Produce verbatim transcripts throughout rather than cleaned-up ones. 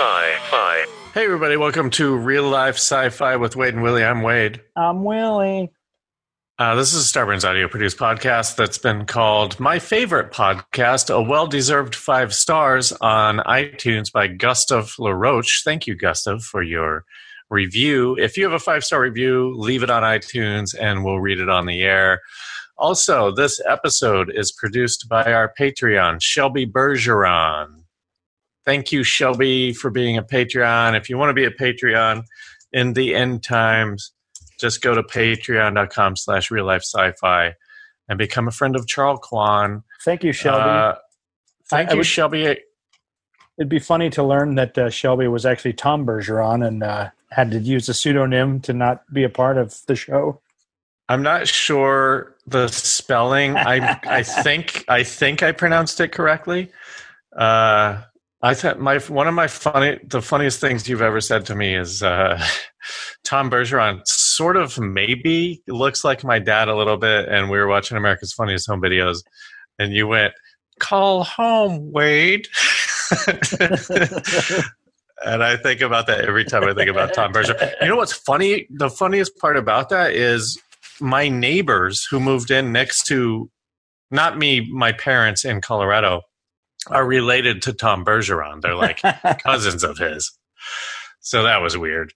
Sci-Fi. Hey everybody, welcome to Real Life Sci-Fi with Wade and Willie. I'm Wade. I'm Willie. Uh, this is a Starburns audio produced podcast that's been called My Favorite Podcast, a well-deserved five stars on iTunes by Gustav LaRoche. Thank you, Gustav, for your review. If you have a five-star review, leave it on iTunes and we'll read it on the air. Also, this episode is produced by our Patreon, Shelby Bergeron. Thank you, Shelby, for being a Patreon. If you want to be a Patreon in the end times, just go to patreon.com slash real life sci-fi and become a friend of Charles Kwan. Thank you, Shelby. Uh, thank I, I you, would, Shelby. It'd be funny to learn that uh, Shelby was actually Tom Bergeron and uh, had to use a pseudonym to not be a part of the show. I'm not sure the spelling. I I think I think I pronounced it correctly. Uh, I thought my one of my funny the funniest things you've ever said to me is uh, Tom Bergeron sort of maybe looks like my dad a little bit, and we were watching America's Funniest Home Videos, and you went, "Call home, Wade." And I think about that every time I think about Tom Bergeron. You know what's funny? The funniest part about that is my neighbors who moved in next to, not me, my parents in Colorado, are related to Tom Bergeron. They're like cousins of his. So that was weird.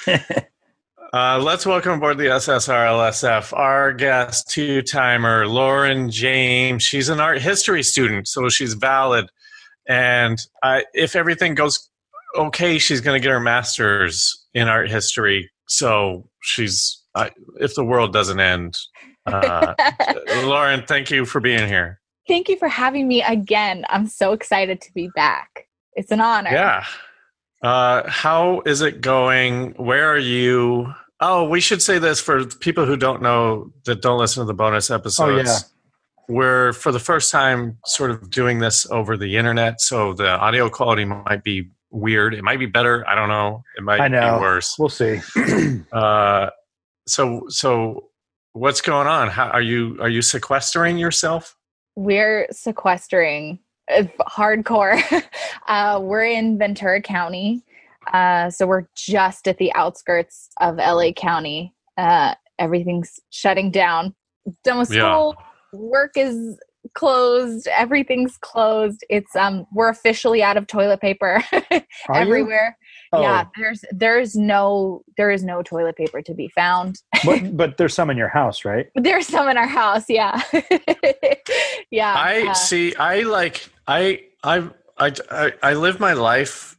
Uh, let's welcome aboard the S S R L S F our guest, two-timer, Lauren James. She's an art history student, so she's valid. And uh, if everything goes okay, she's going to get her master's in art history. So she's, uh, if the world doesn't end. Uh, Lauren, thank you for being here. Thank you for having me again. I'm so excited to be back. It's an honor. Yeah. Uh, how is it going? Where are you? Oh, we should say this for people who don't know, that don't listen to the bonus episodes. Oh, yeah. We're, for the first time, sort of doing this over the internet, so the audio quality might be weird. It might be better. I don't know. It might I know. be worse. We'll see. uh, so, so what's going on? How are you? Are you sequestering yourself? We're sequestering uh, hardcore. uh, we're in Ventura County. Uh, so we're just at the outskirts of L A County. Uh, everything's shutting down. Done with school. Yeah. Work is closed. Everything's closed. It's um. We're officially out of toilet paper everywhere. Oh. Yeah, there's there's no there is no toilet paper to be found. but but there's some in your house, right? There's some in our house. Yeah. Yeah. I uh, see. I like. I I I I live my life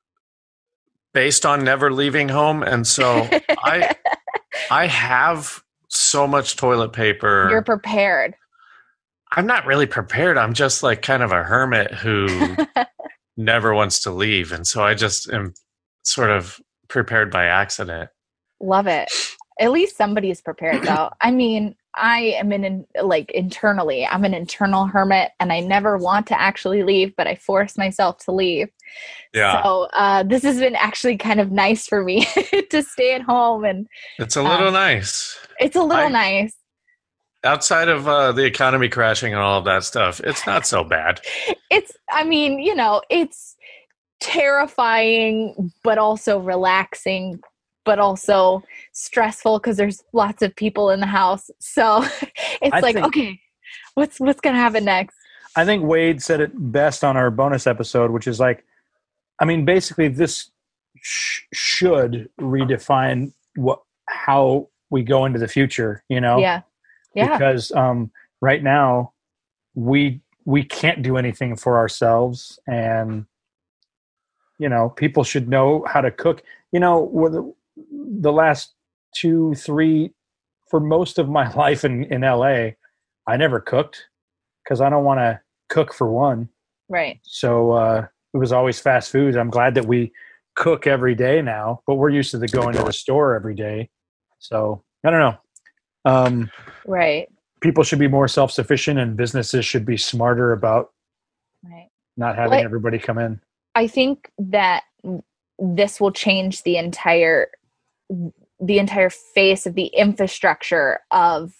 based on never leaving home, and so I I have so much toilet paper. You're prepared. I'm not really prepared. I'm just like kind of a hermit who never wants to leave, and so I just am sort of prepared by accident. Love it. At least somebody is prepared, though. I mean, I am in, like, internally, I'm an internal hermit, and I never want to actually leave, but I force myself to leave. Yeah. So uh, this has been actually kind of nice for me to stay at home. And it's a little um, nice. It's a little I, nice. Outside of uh, the economy crashing and all of that stuff, it's not so bad. It's, I mean, you know, it's terrifying, but also relaxing, but also stressful because there's lots of people in the house. So it's I like, think, okay, what's what's going to happen next? I think Wade said it best on our bonus episode, which is like, I mean, basically this sh- should redefine what how we go into the future, you know? Yeah. Yeah. Because um, right now we we can't do anything for ourselves, and you know, people should know how to cook. You know, with the, the last two, three, for most of my life in, in L A, I never cooked because I don't want to cook for one. Right. So uh, it was always fast food. I'm glad that we cook every day now, but we're used to the going to the store every day. So I don't know. Um, right. People should be more self-sufficient, and businesses should be smarter about right. not having well, everybody come in. I think that this will change the entire the entire face of the infrastructure of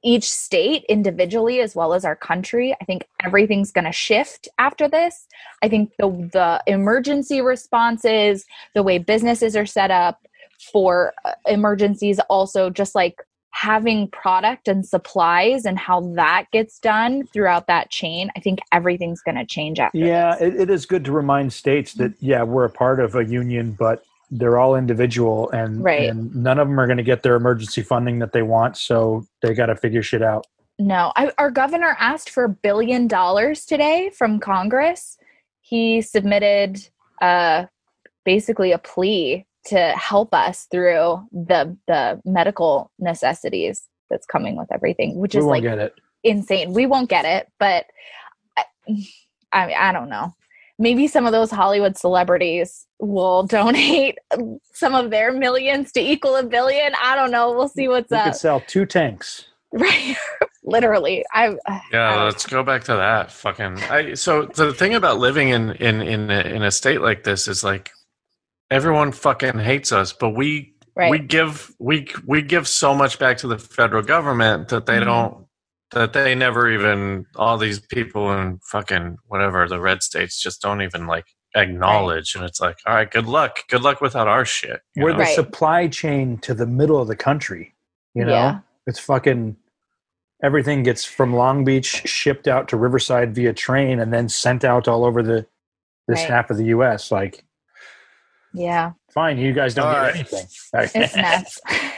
each state individually as well as our country. I think everything's going to shift after this. I think the the emergency responses, the way businesses are set up for uh, emergencies, also just like having product and supplies and how that gets done throughout that chain. I think everything's going to change after Yeah, this. it, it is good to remind states that, yeah, we're a part of a union, but they're all individual, and, Right. and none of them are going to get their emergency funding that they want. So they got to figure shit out. No, I, our governor asked for a billion dollars today from Congress. He submitted uh, basically a plea to help us through the the medical necessities that's coming with everything, which We is won't like get it. insane. We won't get it, but I, I mean, I don't know. Maybe some of those Hollywood celebrities will donate some of their millions to equal a billion. I don't know. We'll see what's We up. could sell two tanks. Right. Literally. I Yeah, I let's go back to that. Fucking. I, so the thing about living in in in a, in a state like this is like everyone fucking hates us, but we Right. we give we we give so much back to the federal government that they Mhm. don't that they never even all these people in fucking whatever the red states just don't even like acknowledge, and it's like, all right, good luck, good luck without our shit. you We're know? the Right. supply chain to the middle of the country. You know, Yeah. it's fucking everything gets from Long Beach shipped out to Riverside via train and then sent out all over the this Right. half of the U S. Like, Yeah. fine, you guys don't All get right. anything. It's nuts.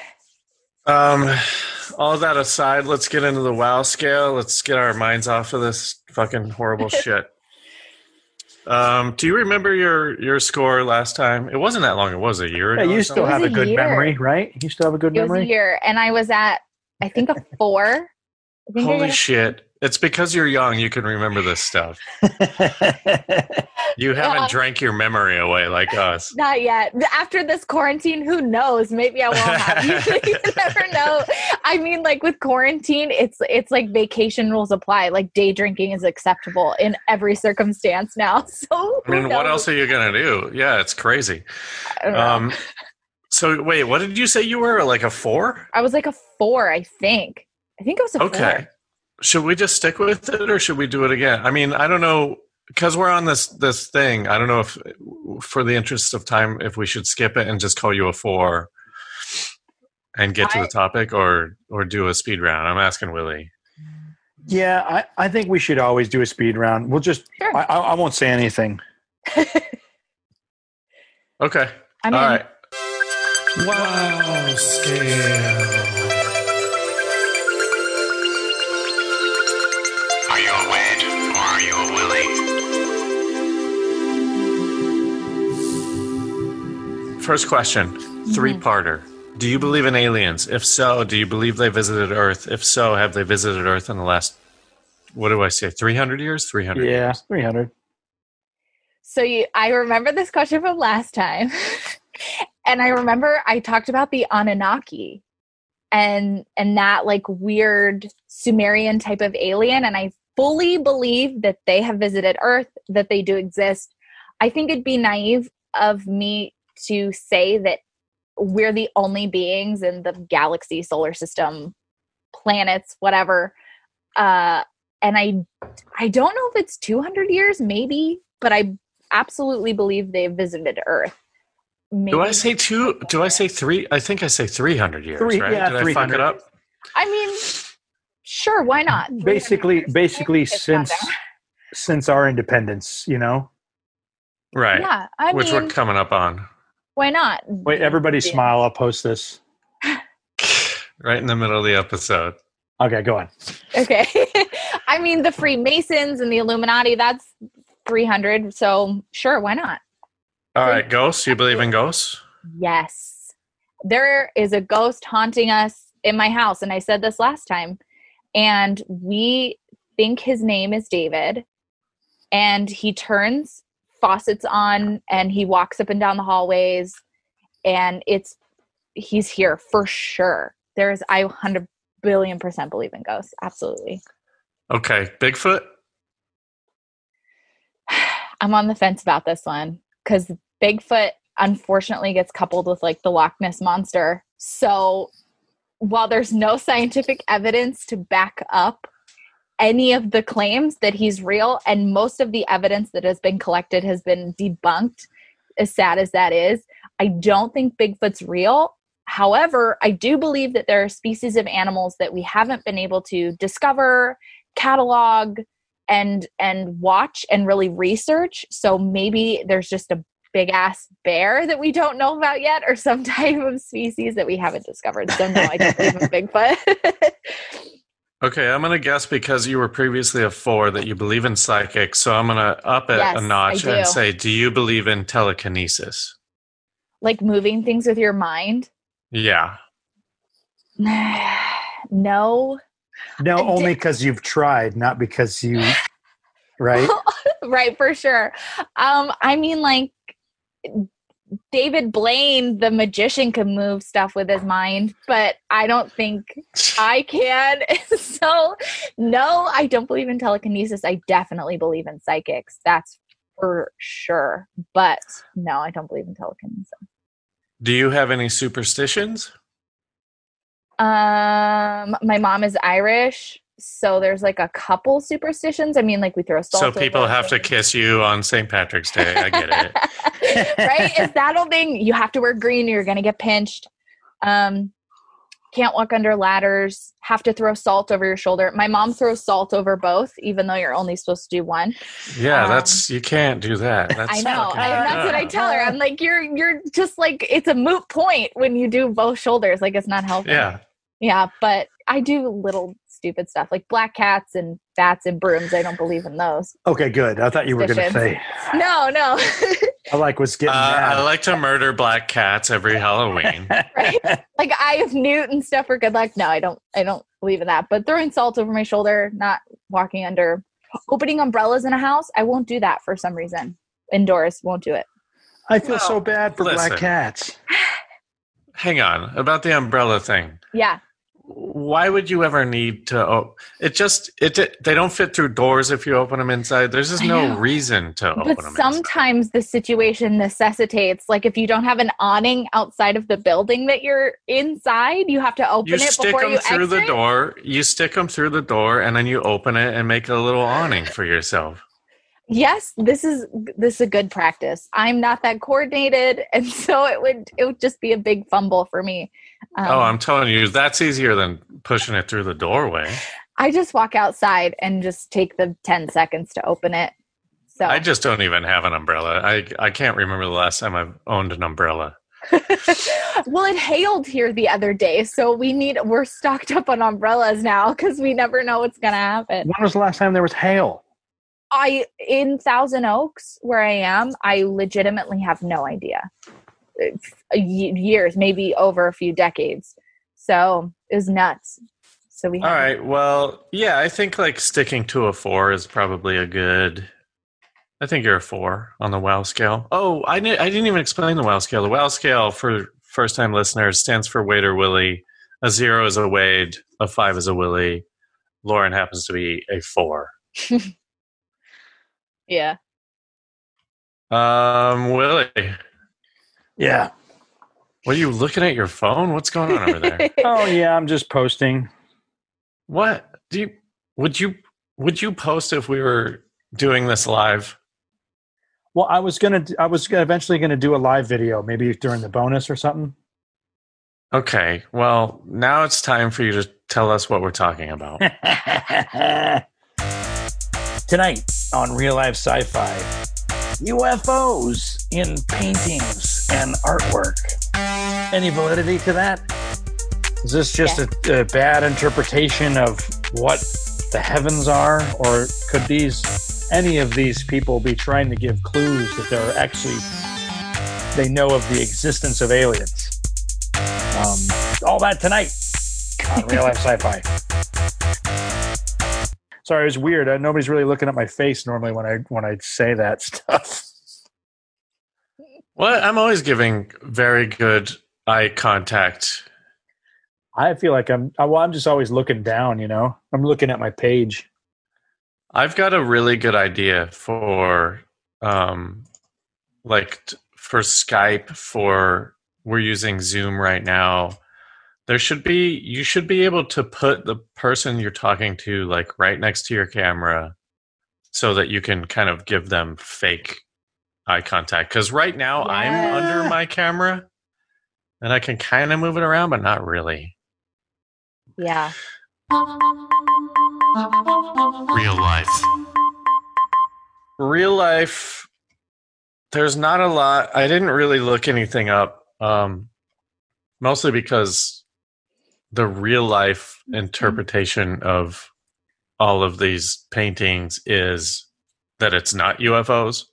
Um, all that aside, let's get into the WoW scale. Let's get our minds off of this fucking horrible shit. Um, do you remember your your score last time? It wasn't that long. It was a year ago. Yeah, you or still was have a a good year. memory, right? You still have a good It was a memory. year, and I was at, I think, a four. I think I Holy got a- shit. It's because you're young, you can remember this stuff. You haven't Yeah. drank your memory away like us. Not yet. After this quarantine, who knows? Maybe I won't have. You, you never know. I mean, like with quarantine, it's it's like vacation rules apply. Like day drinking is acceptable in every circumstance now. So I mean, who what knows? else are you going to do? Yeah, it's crazy. I don't know. Um, so, wait, what did you say you were? Like a four? I was like a four, I think. I think it was a Okay. four. Should we just stick with it or should we do it again? I mean, I don't know. Because we're on this this thing, I don't know if, for the interest of time, if we should skip it and just call you a four and get to I- the topic, or or do a speed round. I'm asking Willie. Yeah, I, I think we should always do a speed round. We'll just, Sure. I, I I won't say anything. Okay. I'm All in. right. Wow scale. Are you a Wed or are you a Willie? First question, three-parter. Do you believe in aliens? If so, do you believe they visited Earth? If so, have they visited Earth in the last, what do I say, three hundred years? three hundred Yeah, years. three hundred. So you, I remember this question from last time. And I remember I talked about the Anunnaki and and that like weird Sumerian type of alien. And I fully believe that they have visited Earth, that they do exist. I think it'd be naive of me to say that we're the only beings in the galaxy, solar system, planets, whatever. Uh, and I I don't know if it's two hundred years, maybe, but I absolutely believe they've visited Earth. Maybe. Do I say two? Do I say three? I think I say three hundred years, Three- right? yeah, Did I fuck three hundred. it up? I mean, sure, why not? Basically, basically It's since not since our independence, you know. Right. Yeah, I Which mean, we're coming up on. why not? Wait, everybody Yeah. smile. I'll post this. Right in the middle of the episode. Okay, go on. Okay. I mean, the Freemasons and the Illuminati, that's three hundred. So, sure, why not? All right, ghosts. You believe in ghosts? Yes. There is a ghost haunting us in my house. And I said this last time. And we think his name is David. And he turns faucets on and he walks up and down the hallways. And it's, he's here for sure. There's, I one hundred billion percent believe in ghosts. Absolutely. Okay. Bigfoot? I'm on the fence about this one because Bigfoot unfortunately gets coupled with like the Loch Ness monster. So while there's no scientific evidence to back up any of the claims that he's real, and most of the evidence that has been collected has been debunked, as sad as that is, I don't think Bigfoot's real. However, I do believe that there are species of animals that we haven't been able to discover, catalog, and and watch and really research. So maybe there's just a big ass bear that we don't know about yet, or some type of species that we haven't discovered. So no, I don't believe in Bigfoot. Okay, I'm going to guess because you were previously a four that you believe in psychics. So I'm going to up it Yes, a notch I do. and say, do you believe in telekinesis? Like moving things with your mind? Yeah. No. No, I only did- because you've tried, not because you, right? Right, for sure. Um, I mean, like, David Blaine, the magician, can move stuff with his mind, but I don't think I can. So, no, I don't believe in telekinesis. I definitely believe in psychics. That's for sure. But no, I don't believe in telekinesis. Do you have any superstitions? Um, my mom is Irish, so there's like a couple superstitions. I mean, like we throw salt. So people over have to things. kiss you on Saint Patrick's Day. I get it. Right? It's that old thing. You have to wear green or you're going to get pinched. Um, can't walk under ladders. Have to throw salt over your shoulder. My mom throws salt over both, even though you're only supposed to do one. Yeah, Um, that's you can't do that. That's I know. fucking- I, that's what I tell her. I'm like, you're you're just like, it's a moot point when you do both shoulders. Like, it's not healthy. Yeah. Yeah, but I do little stupid stuff like black cats and bats and brooms. I don't believe in those. Okay, good. I thought you were going to say, No, no. I like what's getting Uh, I mad. like to murder black cats every Halloween. Right? Like Eye of Newt and stuff for good luck. No, I don't I don't believe in that. But throwing salt over my shoulder, not walking under, opening umbrellas in a house, I won't do that for some reason. Indoors, won't do it. I feel Well, so bad for listen. black cats. Hang on, about the umbrella thing. Yeah. Why would you ever need to? Oh, it just it, it they don't fit through doors if you open them inside. There's just I no know. reason to open But them. inside. sometimes the situation necessitates, like if you don't have an awning outside of the building that you're inside, you have to open You it stick before them you through exit. the door. You stick them through the door, and then you open it and make a little awning for yourself. Yes, this is this is a good practice. I'm not that coordinated, and so it would it would just be a big fumble for me. Um, oh, I'm telling you, that's easier than pushing it through the doorway. I just walk outside and just take the ten seconds to open it. So I just don't even have an umbrella. I I can't remember the last time I've owned an umbrella. well, it hailed here the other day, so we need we're stocked up on umbrellas now because we never know what's gonna happen. When was the last time there was hail? I in Thousand Oaks, where I am, I legitimately have no idea. It's a y- years, maybe over a few decades. So it was nuts. So we All have right. Well, yeah, I think like sticking to a four is probably a good. I think you're a four on the WOW scale. Oh, I didn't. I didn't even explain the WOW scale. The WOW scale for first-time listeners stands for Wade or Willie. A zero is a Wade. A five is a Willie. Lauren happens to be a four. yeah. Um, Willie, Yeah. what are you looking at your phone? What's going on over there? Oh, yeah, I'm just posting. What do you? Would you? Would you post if we were doing this live? Well, I was going to, I was gonna, eventually going to do a live video, maybe during the bonus or something. Okay. Well, now it's time for you to tell us what we're talking about. Tonight on Real Life Sci-Fi, U F Os in paintings and artwork. Any validity to that? Is this just a, a bad interpretation of what the heavens are, or could these any of these people be trying to give clues that they're actually they know of the existence of aliens? Um, all that tonight on Real Life Sci-Fi. Sorry, it was weird. Uh, nobody's really looking at my face normally when I when I say that stuff. Well, I'm always giving very good eye contact. I feel like I'm. Well, I'm just always looking down. You know, I'm looking at my page. I've got a really good idea for, um, like t- for Skype. For we're using Zoom right now. There should be, you should be able to put the person you're talking to like right next to your camera so that you can kind of give them fake eye contact. Because right now Yeah. I'm under my camera and I can kind of move it around, but not really. Yeah. Real life. Real life, there's not a lot. I didn't really look anything up, um, mostly because the real life interpretation of all of these paintings is that it's not U F Os.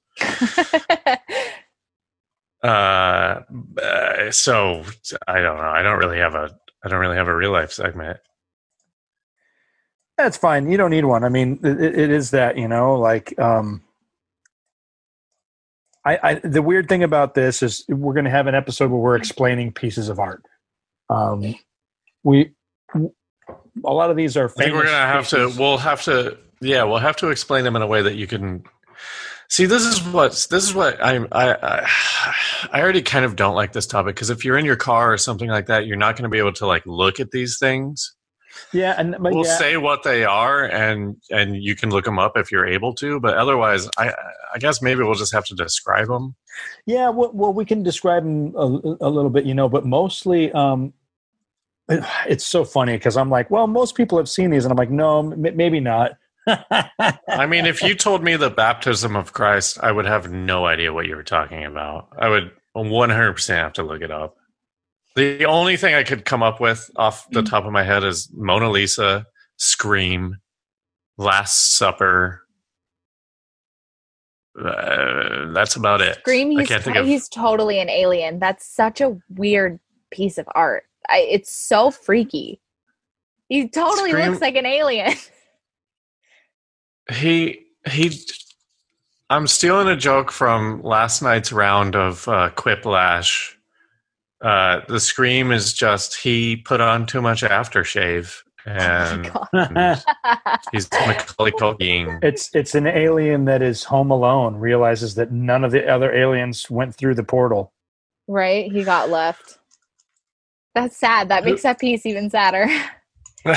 uh, so I don't know. I don't really have a. I don't really have a real life segment. That's fine. You don't need one. I mean, it, it is that, you know, like, um, I, I, the weird thing about this is we're going to have an episode where we're explaining pieces of art. Um, we, a lot of these are I think we're famous gonna have pieces. to. We'll have to. Yeah, we'll have to explain them in a way that you can see. This is what. This is what I'm. I. I, I already kind of don't like this topic because if you're in your car or something like that, you're not going to be able to like look at these things. Yeah, and but We'll yeah, say what they are, and and you can look them up if you're able to. But otherwise, I I guess maybe we'll just have to describe them. yeah. Well, well we can describe them a, a little bit, you know, but mostly, um, it, it's so funny because I'm like, well, most people have seen these, and I'm like, no, m- maybe not. I mean, if you told me the baptism of Christ, I would have no idea what you were talking about. I would one hundred percent have to look it up. The only thing I could come up with off the top of my head is Mona Lisa, Scream, Last Supper. Uh, that's about it. Scream, I he's, can't think of. he's totally an alien. That's such a weird piece of art. I, it's so freaky. He totally Scream- looks like an alien. He he. I'm stealing a joke from last night's round of uh, Quiplash. Uh, the Scream is just he put on too much aftershave and Oh my God. he's Macaulay Culkin. It's it's an alien that is home alone, realizes that none of the other aliens went through the portal. Right? He got left. That's sad. That makes that piece even sadder. But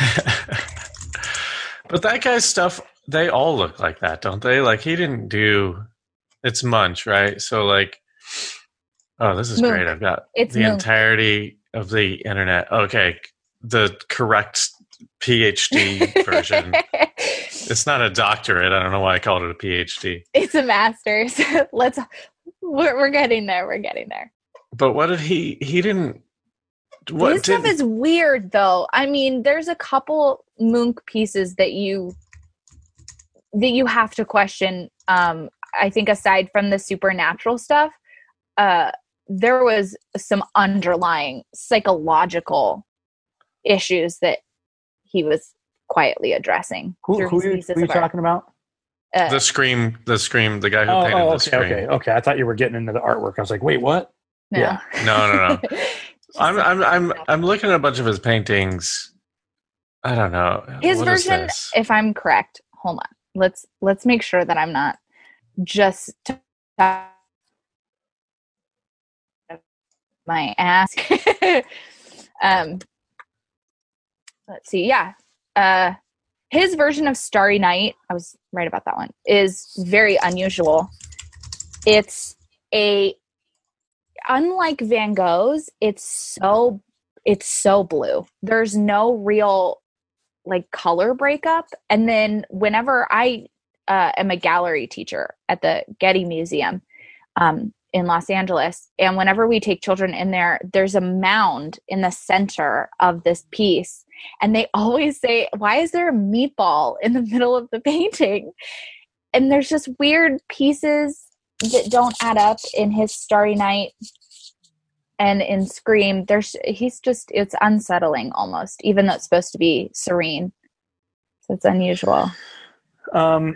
that guy's stuff, they all look like that, don't they? Like he didn't do. It's Munch, right? So like. Oh, this is Moon. great. I've got It's the Moon. entirety of the internet. Okay. The correct PhD version. It's not a doctorate. I don't know why I called it a PhD. It's a master's. Let's. We're, we're getting there. We're getting there. But what did he? He didn't. What This stuff did? is weird, though. I mean, there's a couple Munch pieces that you that you have to question. Um, I think aside from the supernatural stuff, uh, there was some underlying psychological issues that he was quietly addressing Who, through who, his are you, pieces who are you of art. talking about? Uh, the scream. The scream. The guy who Oh, painted oh, the okay, scream. okay, okay. I thought you were getting into the artwork. I was like, wait, what? no. yeah. No, no, no. Just I'm. like- I'm. I'm. I'm looking at a bunch of his paintings. I don't know. His What is version, this? if I'm correct, hold on. Let's let's make sure that I'm not just t- my ass. um, let's see. Yeah, uh, his version of Starry Night, I was right about that one, is very unusual. It's a unlike Van Gogh's. It's so it's so blue. There's no real like color breakup. And then whenever I uh, am a gallery teacher at the Getty Museum um, in Los Angeles, and whenever we take children in there, there's a mound in the center of this piece. And they always say, why is there a meatball in the middle of the painting? And there's just weird pieces that don't add up in his Starry Night. And in Scream, there's he's just, it's unsettling almost, even though it's supposed to be serene. So it's unusual. Um,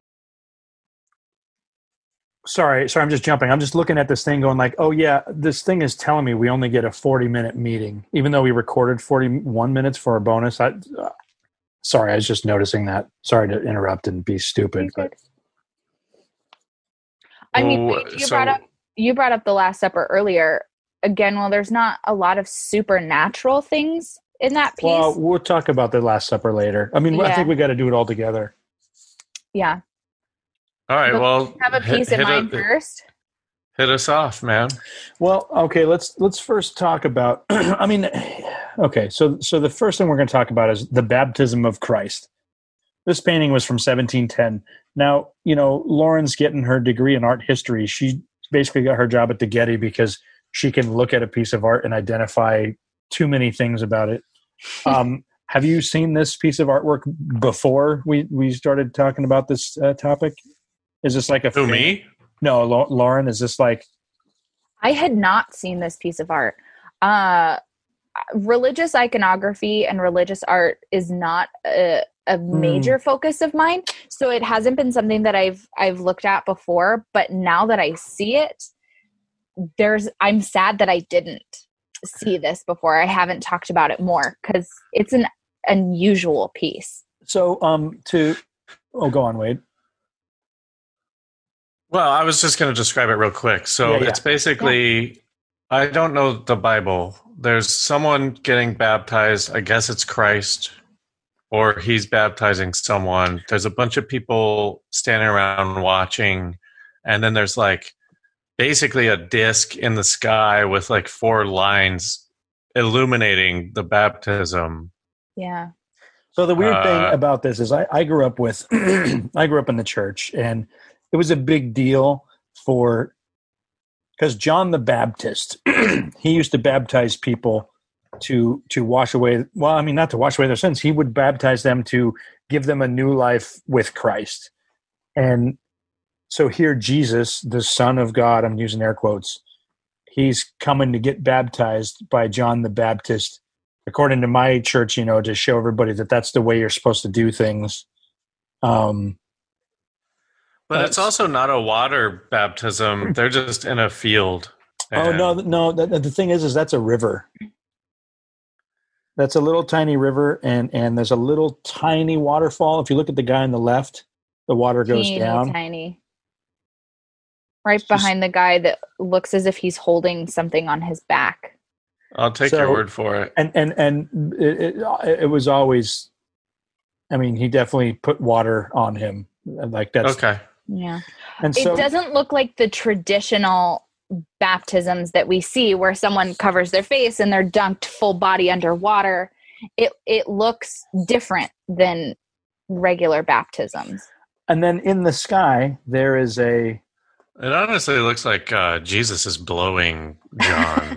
sorry, sorry, I'm just jumping. I'm just looking at this thing going like, oh yeah, this thing is telling me we only get a forty minute meeting, even though we recorded forty-one minutes for a bonus. I, uh, sorry, I was just noticing that. Sorry to interrupt and be stupid, You're but good. I mean, Well, you so- brought up you brought up the Last Supper earlier. again, while there's not a lot of supernatural things in that piece. Well, we'll talk about the Last Supper later. I mean, I Yeah. think we got to do it all together. Yeah. All right. But Well, have a piece hit, in hit mind it- first. Hit us off, man. Well, okay, let's let's first talk about I mean, okay, so so the first thing we're going to talk about is the baptism of Christ. This painting was from seventeen ten. Now, you know, Lauren's getting her degree in art history. She basically got her job at the Getty because she can look at a piece of art and identify too many things about it. Um, have you seen this piece of artwork before we, we started talking about this uh, topic? Is this like a Who, thing? me? No, Lau- Lauren, is this like I had not seen this piece of art. Uh, religious iconography and religious art is not a, a major focus of mine, so it hasn't been something that I've I've looked at before. But now that I see it, there's I'm sad that I didn't see this before. I haven't talked about it more because it's an unusual piece. so um to oh go on, Wade. Well, I was just going to describe it real quick. So Yeah, yeah. it's basically, I don't know the Bible. There's someone getting baptized. I guess it's Christ, or he's baptizing someone. There's a bunch of people standing around watching. And then there's like basically a disc in the sky with like four lines illuminating the baptism. Yeah. So the weird Uh, thing about this is I, I grew up with I grew up in the church, and it was a big deal for because John the Baptist he used to baptize people to to wash away well I mean not to wash away their sins. He would baptize them to give them a new life with Christ. And so here Jesus, the Son of God, I'm using air quotes, he's coming to get baptized by John the Baptist, according to my church, you know, to show everybody that that's the way you're supposed to do things. Um, But it's That's- also not a water baptism. They're just in a field. oh And- no, no. The, the thing is, is that's a river. That's a little tiny river, and and there's a little tiny waterfall. If you look at the guy on the left, the water goes Teeny down. tiny. Right It's just- behind the guy that looks as if he's holding something on his back. I'll take So- your word for it. And and and it, it, it was always. I mean, he definitely put water on him. Like that's Okay. Yeah. And so it doesn't look like the traditional baptisms that we see where someone covers their face and they're dunked full body underwater. It it looks different than regular baptisms. and then in the sky there is a. It honestly looks like uh, Jesus is blowing John.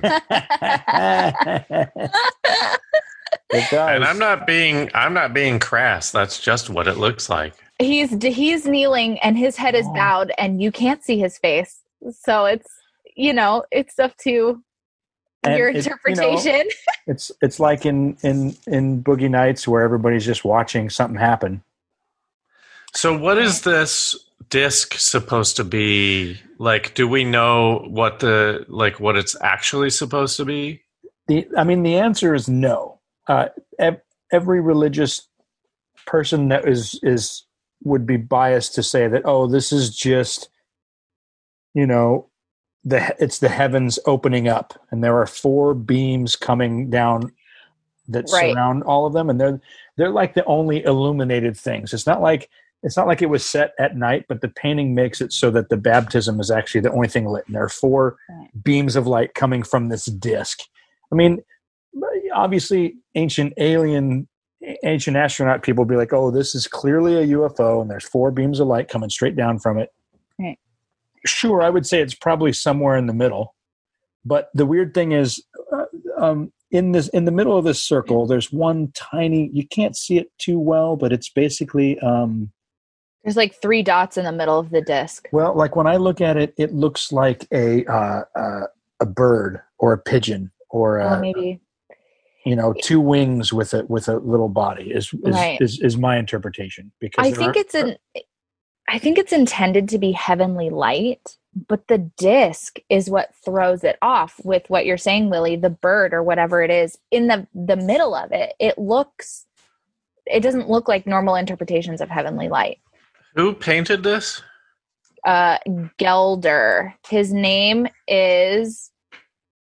It does. And I'm not being I'm not being crass. That's just what it looks like. he's he's kneeling and his head is Oh. bowed and you can't see his face. So it's you know, it's up to And your it- you know, interpretation. It's it's like in in in Boogie Nights where everybody's just watching something happen. So what is this disc supposed to be? Like, do we know what the like what it's actually supposed to be? The I mean, the answer is no. Uh, ev- every religious person that is is would be biased to say that, oh, this is just, you know, the it's the heavens opening up, and there are four beams coming down that Right. surround all of them, and they're they're like the only illuminated things. It's not like it's not like it was set at night, but the painting makes it so that the baptism is actually the only thing lit, and there are four Right. beams of light coming from this disc. I mean, obviously, ancient alien, ancient astronaut people be like, "Oh, this is clearly a U F O, and there's four beams of light coming straight down from it." Right. Sure, I would say it's probably somewhere in the middle. But the weird thing is, uh, um, in this in the middle of this circle, there's one tiny. You can't see it too well, but it's basically. Um, There's like three dots in the middle of the disc. Well, like when I look at it, it looks like a uh, uh, a bird or a pigeon or Oh, a, maybe. you know, two wings with a with a little body is is Right. is, is my interpretation. Because I there think are- it's an I think it's intended to be heavenly light, but the disc is what throws it off with what you're saying, Lily, the bird or whatever it is in the the middle of it. It looks it doesn't look like normal interpretations of heavenly light. Who painted this? Uh Gelder. His name is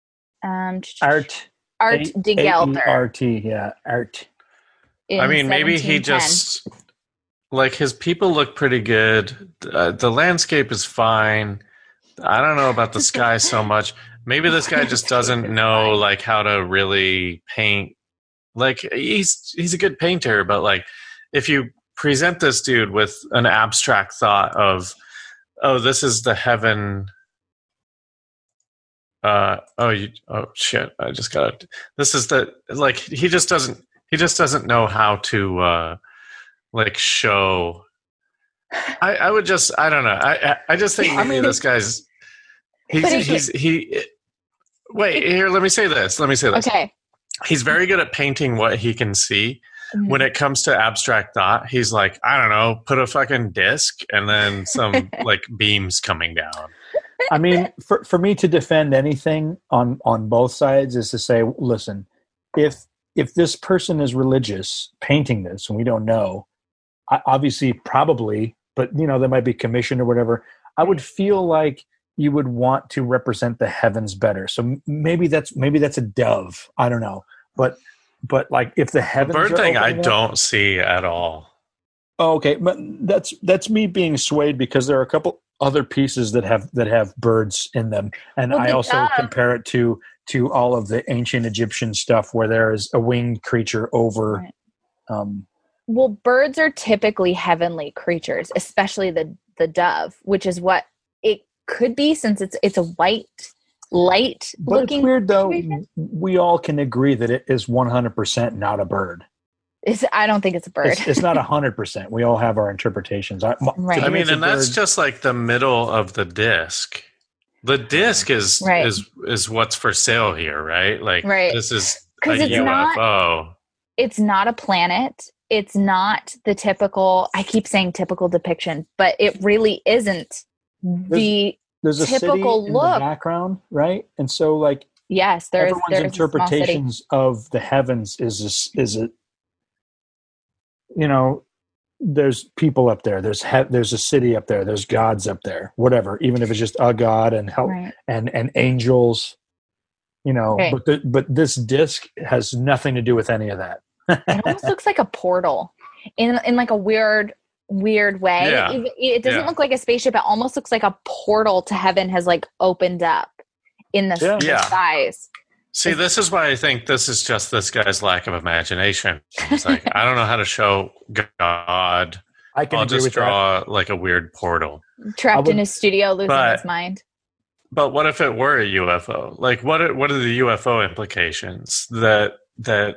Um, Art. Art de Gelder. A E R T, yeah, Art. I mean, maybe he just, like, his people look pretty good. Uh, the landscape is fine. I don't know about the sky so much. Maybe this guy just doesn't know, like, how to really paint. Like, he's he's a good painter, but, like, if you present this dude with an abstract thought of, oh, this is the heaven. Uh, oh, you, oh, shit. I just got it. This is the, like, he just doesn't, he just doesn't know how to, uh, like, show. I, I would just, I don't know. I, I, I just think I mean, this guy's, he's, But he's, he, wait, here, let me say this. Let me say this. Okay. He's very good at painting what he can see. Mhm. When it comes to abstract thought, he's like, I don't know, put a fucking disc and then some like beams coming down. I mean, for for me to defend anything on on both sides is to say, listen, if if this person is religious painting this and we don't know, I, obviously probably, but you know, they might be commissioned or whatever. I would feel like you would want to represent the heavens better. So maybe that's maybe that's a dove. I don't know, but but like if the heavens, The bird are thing, I opening up- don't see at all. Oh, okay, but that's that's me being swayed because there are a couple other pieces that have that have birds in them, and Well, I the also dove- compare it to to all of the ancient Egyptian stuff where there is a winged creature over. Right. Um, Well, birds are typically heavenly creatures, especially the the dove, which is what it could be since it's it's a white, light but looking. it's weird though. creature. We all can agree that it is one hundred percent not a bird. It's, I don't think it's a bird. It's, it's not one hundred percent. We all have our interpretations. I, Right. to I me, mean, it's a and that's bird. just like the middle of the disc. The disc is Right. is is what's for sale here, right? Like Right. this is a 'Cause it's U F O. not- It's not a planet. It's not the typical. I keep saying typical depiction, but it really isn't the. There's a typical city in look. the background, right? And so, like, Yes, there's everyone's there's a small city. interpretations of the heavens is this, is it, you know, there's people up there, there's he, there's a city up there, there's gods up there, whatever, even if it's just a god and help Right. and and angels, you know. Okay. But the, but this disc has nothing to do with any of that. It almost looks like a portal in in like a weird weird way. Yeah. It, it doesn't Yeah. look like a spaceship. It almost looks like a portal to heaven has like opened up in the, Yeah. the Yeah. skies. See, this is why I think this is just this guy's lack of imagination. It's like I don't know how to show God. I can I'll agree just with that. draw like a weird portal. Trapped I in would- his studio, losing but- his mind. But what if it were a U F O? Like, what are, what are the U F O implications? That that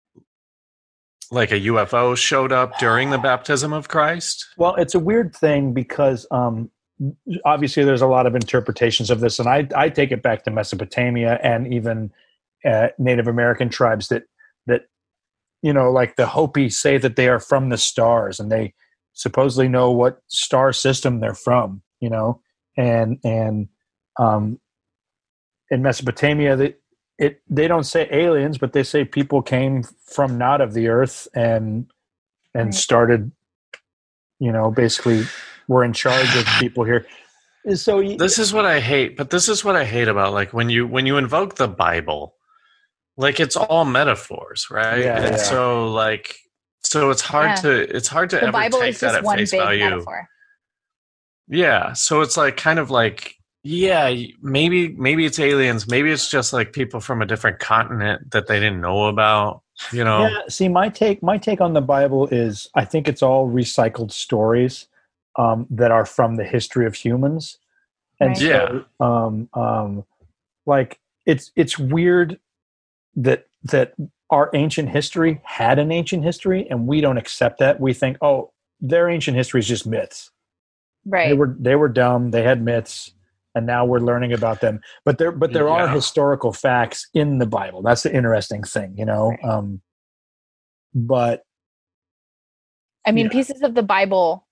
like a U F O showed up during the baptism of Christ? Well, it's a weird thing because um, obviously there's a lot of interpretations of this, and I, I take it back to Mesopotamia and even uh, Native American tribes that that you know, like the Hopi say that they are from the stars, and they supposedly know what star system they're from. You know, and and um, in Mesopotamia, they it they don't say aliens, but they say people came from not of the earth and and Right. started, you know, basically were in charge of people here. So y- This is what I hate, but this is what I hate about like when you when you invoke the Bible, like it's all metaphors, right? Yeah, and yeah. so like so it's hard Yeah. to it's hard to The ever Bible take is that just at one face big value. metaphor. Yeah, so it's like kind of like yeah, maybe maybe it's aliens, maybe it's just like people from a different continent that they didn't know about, you know. yeah, see, my take my take on the Bible is I think it's all recycled stories um, that are from the history of humans, and Right. so um, um, like it's it's weird that that our ancient history had an ancient history, and we don't accept that. We think, oh, their ancient history is just myths. They Right. were they were dumb. They had myths, and now we're learning about them. But there but there are Yeah. historical facts in the Bible. That's the interesting thing, you know. Right. Um, but I mean, Yeah. pieces of the Bible,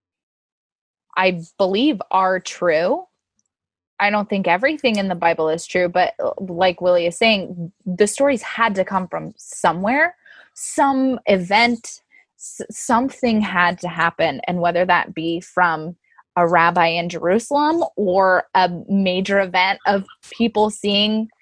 I believe, are true. I don't think everything in the Bible is true, but uh, like Willie is saying, the stories had to come from somewhere, some event, s- something had to happen. And whether that be from a rabbi in Jerusalem or a major event of people seeing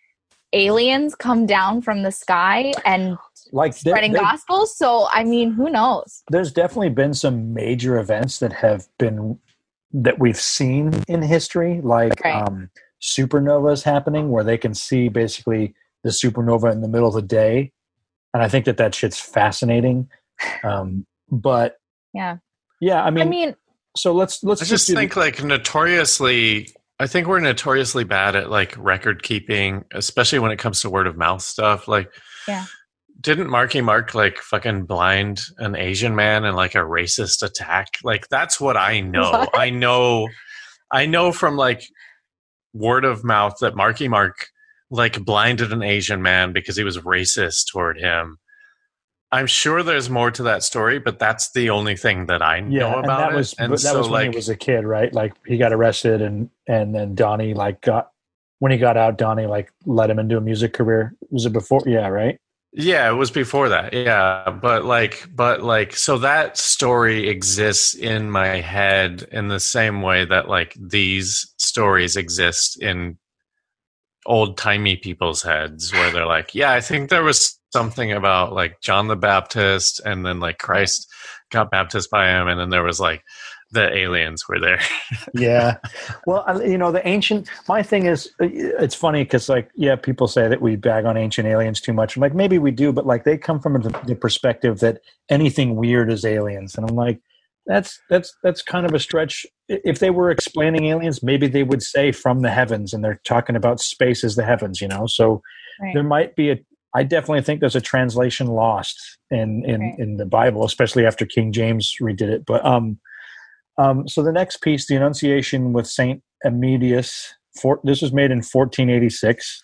aliens come down from the sky and like there- spreading there- gospels. So, I mean, who knows? there's definitely been some major events that have been that we've seen in history, like Right. um, supernovas happening, where they can see basically the supernova in the middle of the day, and I think that that shit's fascinating. Um, but Yeah. yeah, I mean, I mean, so let's let's I just do the- think like notoriously, I think we're notoriously bad at like record keeping, especially when it comes to word of mouth stuff. Like, Yeah. didn't Marky Mark like fucking blind an Asian man in like a racist attack? Like, that's what I know. What? I know, I know from like word of mouth that Marky Mark like blinded an Asian man because he was racist toward him. I'm sure there's more to that story, but that's the only thing that I yeah, know and about that it. was And but that so, was when like, he was a kid, right? Like he got arrested, and and then Donnie like got when he got out, Donnie like let him into a music career. Was it before? Yeah, right. yeah, it was before that. Yeah, but like, but like, so that story exists in my head in the same way that like these stories exist in old timey people's heads, where they're like, yeah, I think there was something about like John the Baptist, and then like Christ got baptized by him, and then there was like the aliens were there. Yeah. Well, I- you know, the ancient, my thing is, it's funny because, like, yeah, people say that we bag on ancient aliens too much. I'm like, maybe we do, but like, they come from the, the perspective that anything weird is aliens. And I'm like, that's, that's, that's kind of a stretch. If they were explaining aliens, maybe they would say from the heavens, and they're talking about space as the heavens, you know? So Right. there might be a, I definitely think there's a translation lost in, in, Right. in the Bible, especially after King James redid it. But, um, Um, so the next piece, the Annunciation with Saint Emedius, for, this was made in fourteen eighty-six.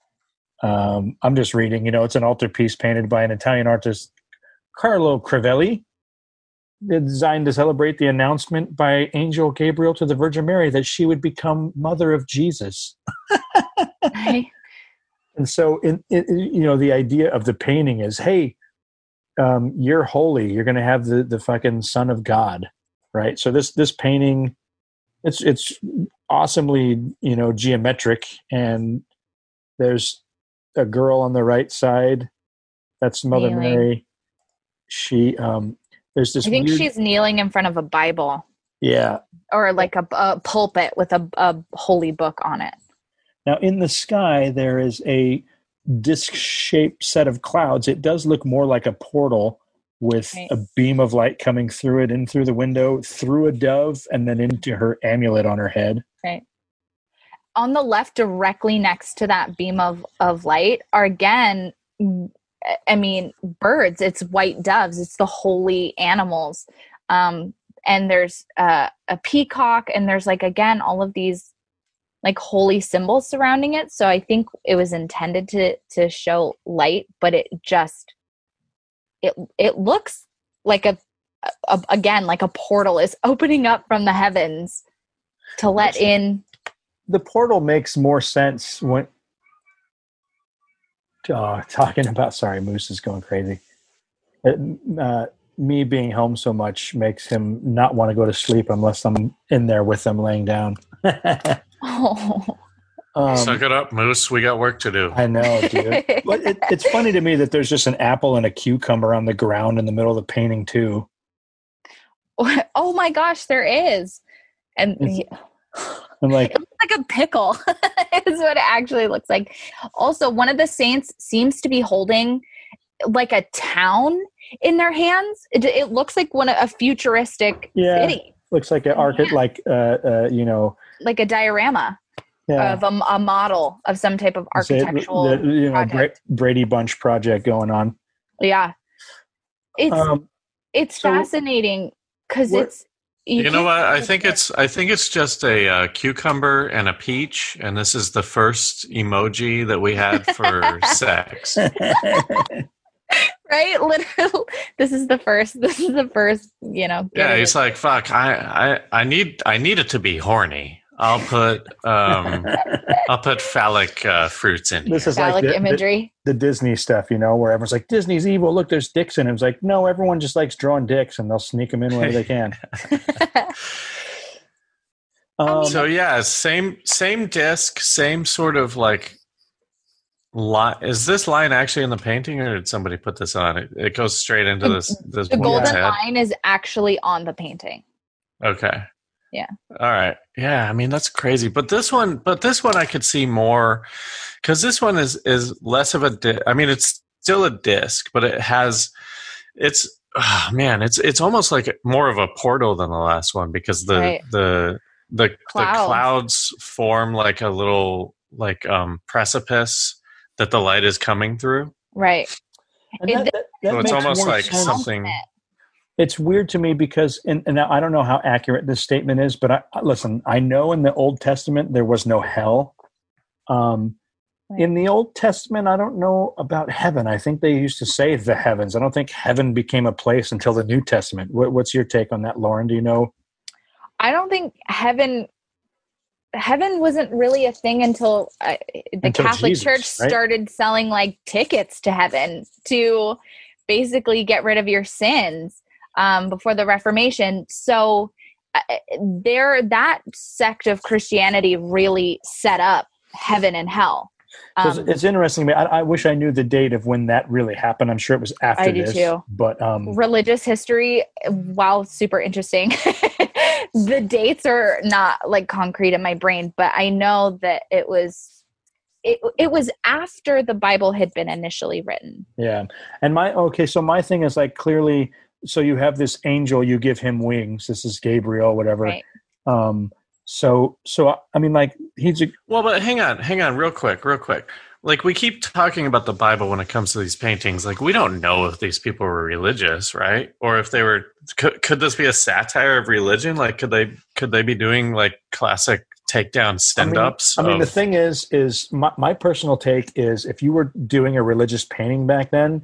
Um, I'm just reading, you know, it's an altarpiece painted by an Italian artist, Carlo Crivelli, designed to celebrate the announcement by Angel Gabriel to the Virgin Mary that she would become mother of Jesus. Right. And so, in, in, you know, the idea of the painting is, hey, um, you're holy. You're going to have the, the fucking Son of God. Right. So this this painting, it's it's awesomely, you know, geometric, and there's a girl on the right side. That's Mother Kneeling. Mary. She um there's this I think weird, she's kneeling in front of a Bible yeah. or like a, a pulpit with a, a holy book on it. Now in the sky there is a disc-shaped set of clouds. It does look more like a portal with Right. a beam of light coming through it, in through the window, through a dove, and then into her amulet on her head. Right. On the left, directly next to that beam of, of light, are again, I mean, birds. It's white doves. It's the holy animals. Um, and there's uh, a peacock, and there's like, again, all of these like holy symbols surrounding it. So I think it was intended to, to show light, but it just, it, it looks like a, a, again, like a portal is opening up from the heavens to let in. The portal makes more sense when uh, talking about. Sorry, Moose is going crazy. It, uh, me being home so much makes him not want to go to sleep unless I'm in there with him laying down. Oh, um, Suck it up, Moose. We got work to do. I know, dude. But it, it's funny to me that there's just an apple and a cucumber on the ground in the middle of the painting too. oh my gosh, there is. And It's- I'm like, it looks like a pickle is what it actually looks like. Also, one of the saints seems to be holding like a town in their hands. It, it looks like one a futuristic Yeah. city, looks like an archi- like uh, uh, you know, like a diorama yeah. of a, a model of some type of Say it, architectural. the, you know, Bra- project. Brady Bunch project going on. Yeah, it's Um, it's so fascinating because what- it's You, know can't what? I really think get- it's I think it's just a uh, cucumber and a peach, and this is the first emoji that we had for sex. right. Literally, this is the first. This is the first. You know. get Yeah, it. he's like, "Fuck, I, I, I need I need it to be horny. I'll put um, I'll put phallic uh, fruits in This here." is like phallic the, the, imagery. the Disney stuff, you know, where everyone's like, Disney's evil. Look, there's dicks in it. It's like, no, everyone just likes drawing dicks, and they'll sneak them in whenever they can. Um, So yeah, same same disc, same sort of like Li- is this line actually in the painting, or did somebody put this on? It, it goes straight into this this The woman's golden head. line is actually on the painting. Okay. Yeah. All right. Yeah. I mean, that's crazy. But this one, but this one, I could see more because this one is is less of a. Di- I mean, it's still a disc, but it has. It's oh, man. It's it's almost like more of a portal than the last one because the Right. the the Clouds. the clouds form like a little like um precipice that the light is coming through. Right. And It- that, that, that So it's makes almost more like sense. something. It's weird to me because, and, and I don't know how accurate this statement is, but I, listen, I know in the Old Testament there was no hell. Um, Right. In the Old Testament, I don't know about heaven. I think they used to say the heavens. I don't think heaven became a place until the New Testament. What, what's your take on that, Lauren? Do you know? I don't think heaven heaven wasn't really a thing until uh, the Until Catholic Jesus, Church right? started selling like tickets to heaven to basically get rid of your sins um, before the Reformation. So uh, there, that sect of Christianity really set up heaven and hell. So Um, it's, it's interesting to me. I, I wish I knew the date of when that really happened. I'm sure it was after I do this. too. But um, religious history, while super interesting, the dates are not like concrete in my brain, but I know that it was it, it was after the Bible had been initially written. yeah. And my, okay, so my thing is like clearly, so you have this angel, you give him wings. This is Gabriel, whatever. Right. Um, so, so I mean, like he's a, Well, but hang on, hang on, real quick, real quick. Like we keep talking about the Bible when it comes to these paintings. Like we don't know if these people were religious, right? Or if they were. Could, could this be a satire of religion? Like could they could they be doing like classic takedown stand ups? I mean, I mean the thing is, is my, my personal take is if you were doing a religious painting back then,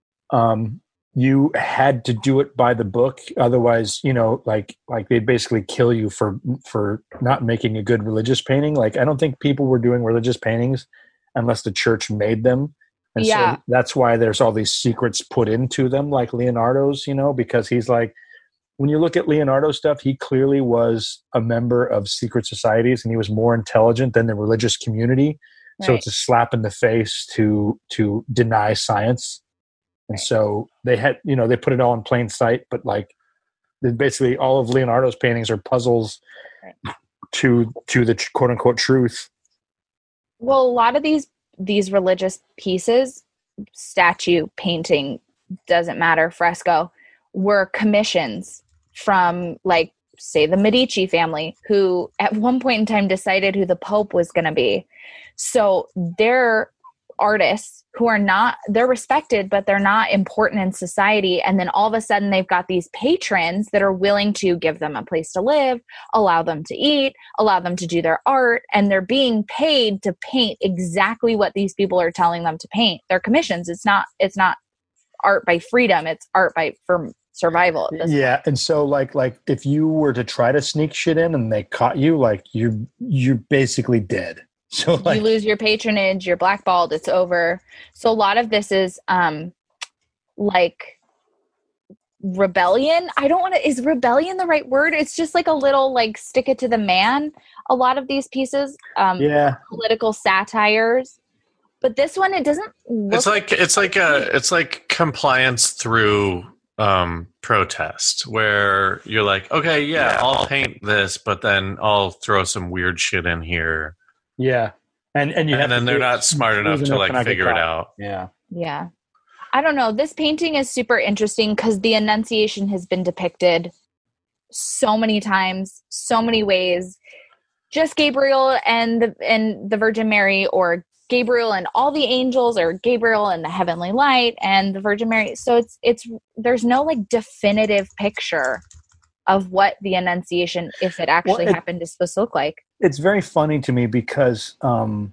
um, you had to do it by the book. Otherwise, you know, like like they'd basically kill you for for not making a good religious painting. Like I don't think people were doing religious paintings unless the church made them. And Yeah. so that's why there's all these secrets put into them, like Leonardo's, you know, because he's like, when you look at Leonardo's stuff, he clearly was a member of secret societies and he was more intelligent than the religious community. So Right. it's a slap in the face to to deny science. And Right. so they had, you know, they put it all in plain sight, but like basically all of Leonardo's paintings are puzzles Right. to to the quote unquote truth. Well, a lot of these these religious pieces, statue, painting, doesn't matter, fresco, were commissions from like say the Medici family, who at one point in time decided who the Pope was going to be. So they're artists who are not, they're respected, but they're not important in society. And then all of a sudden they've got these patrons that are willing to give them a place to live, allow them to eat, allow them to do their art. And they're being paid to paint exactly what these people are telling them to paint. They're commissions. It's not, it's not art by freedom. It's art by, for survival. At this Yeah, point. and so like like if you were to try to sneak shit in and they caught you, like you you're basically dead. So like You lose your patronage, you're blackballed, it's over. So a lot of this is um like rebellion. I don't want to, is rebellion the right word? It's just like a little like stick it to the man. A lot of these pieces, um yeah, political satires. But this one, it doesn't look It's like it's like a it's like compliance through um, protest, where you're like, okay, yeah, I'll paint this, but then I'll throw some weird shit in here, yeah, and and you have and then to they're do it not smart enough smooth to enough like and not get figure it caught. out. Yeah, Yeah. I don't know. This painting is super interesting because the Annunciation has been depicted so many times, so many ways. Just Gabriel and the and the Virgin Mary, or Gabriel and all the angels, or Gabriel and the heavenly light and the Virgin Mary. So it's it's there's no like definitive picture of what the Annunciation, if it actually Well, it- happened, is supposed to look like. it's very funny to me because um,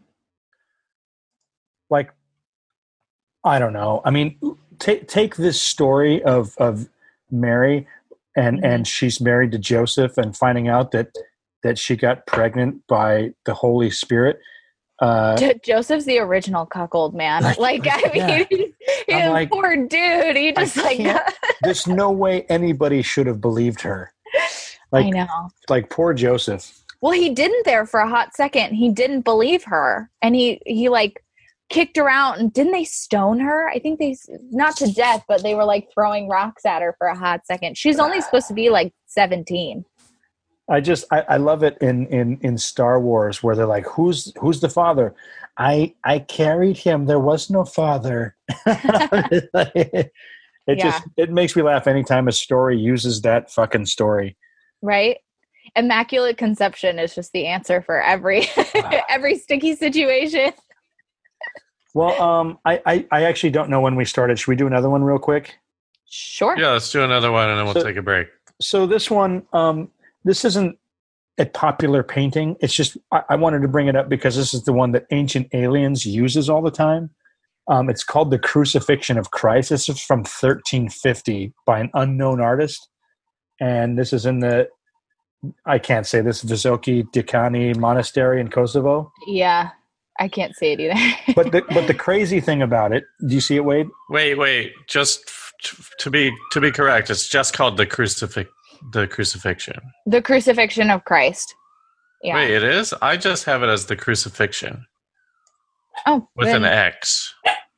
like I don't know. I mean, take take this story of of Mary and Mhm. and she's married to Joseph and finding out that that she got pregnant by the Holy Spirit. Uh, Jo- Joseph's the original cuckold, man. Like- Like, I mean, yeah. he's, he's I'm a like, poor dude. He I just like, can't- there's no way anybody should have believed her. I Like know. like poor Joseph. Well, he didn't there for a hot second. He didn't believe her, and he he like kicked her out, and didn't they stone her? I think they, not to death, but they were like throwing rocks at her for a hot second. She's only supposed to be like seventeen. I just I, I love it in, in in Star Wars where they're like, who's who's the father? I I carried him. There was no father. it Yeah. just it makes me laugh anytime a story uses that fucking story. Right? Immaculate Conception is just the answer for every every sticky situation. Well, um, I, I I actually don't know when we started. Should we do another one real quick? Sure. Yeah, let's do another one and then we'll So- take a break. So this one, um, this isn't a popular painting. It's just I, I wanted to bring it up because this is the one that Ancient Aliens uses all the time. Um, it's called The Crucifixion of Christ. This is from thirteen fifty by an unknown artist, and this is in the I can't say this Visoki Dikani Monastery in Kosovo. Yeah. I can't say it either. But the but the crazy thing about it, do you see it, Wade? Wait, wait. Just f- t- to be to be correct, it's just called the crucifix the crucifixion. The Crucifixion of Christ. Yeah. Wait, it is? I just have it as the crucifixion oh, with then- an X.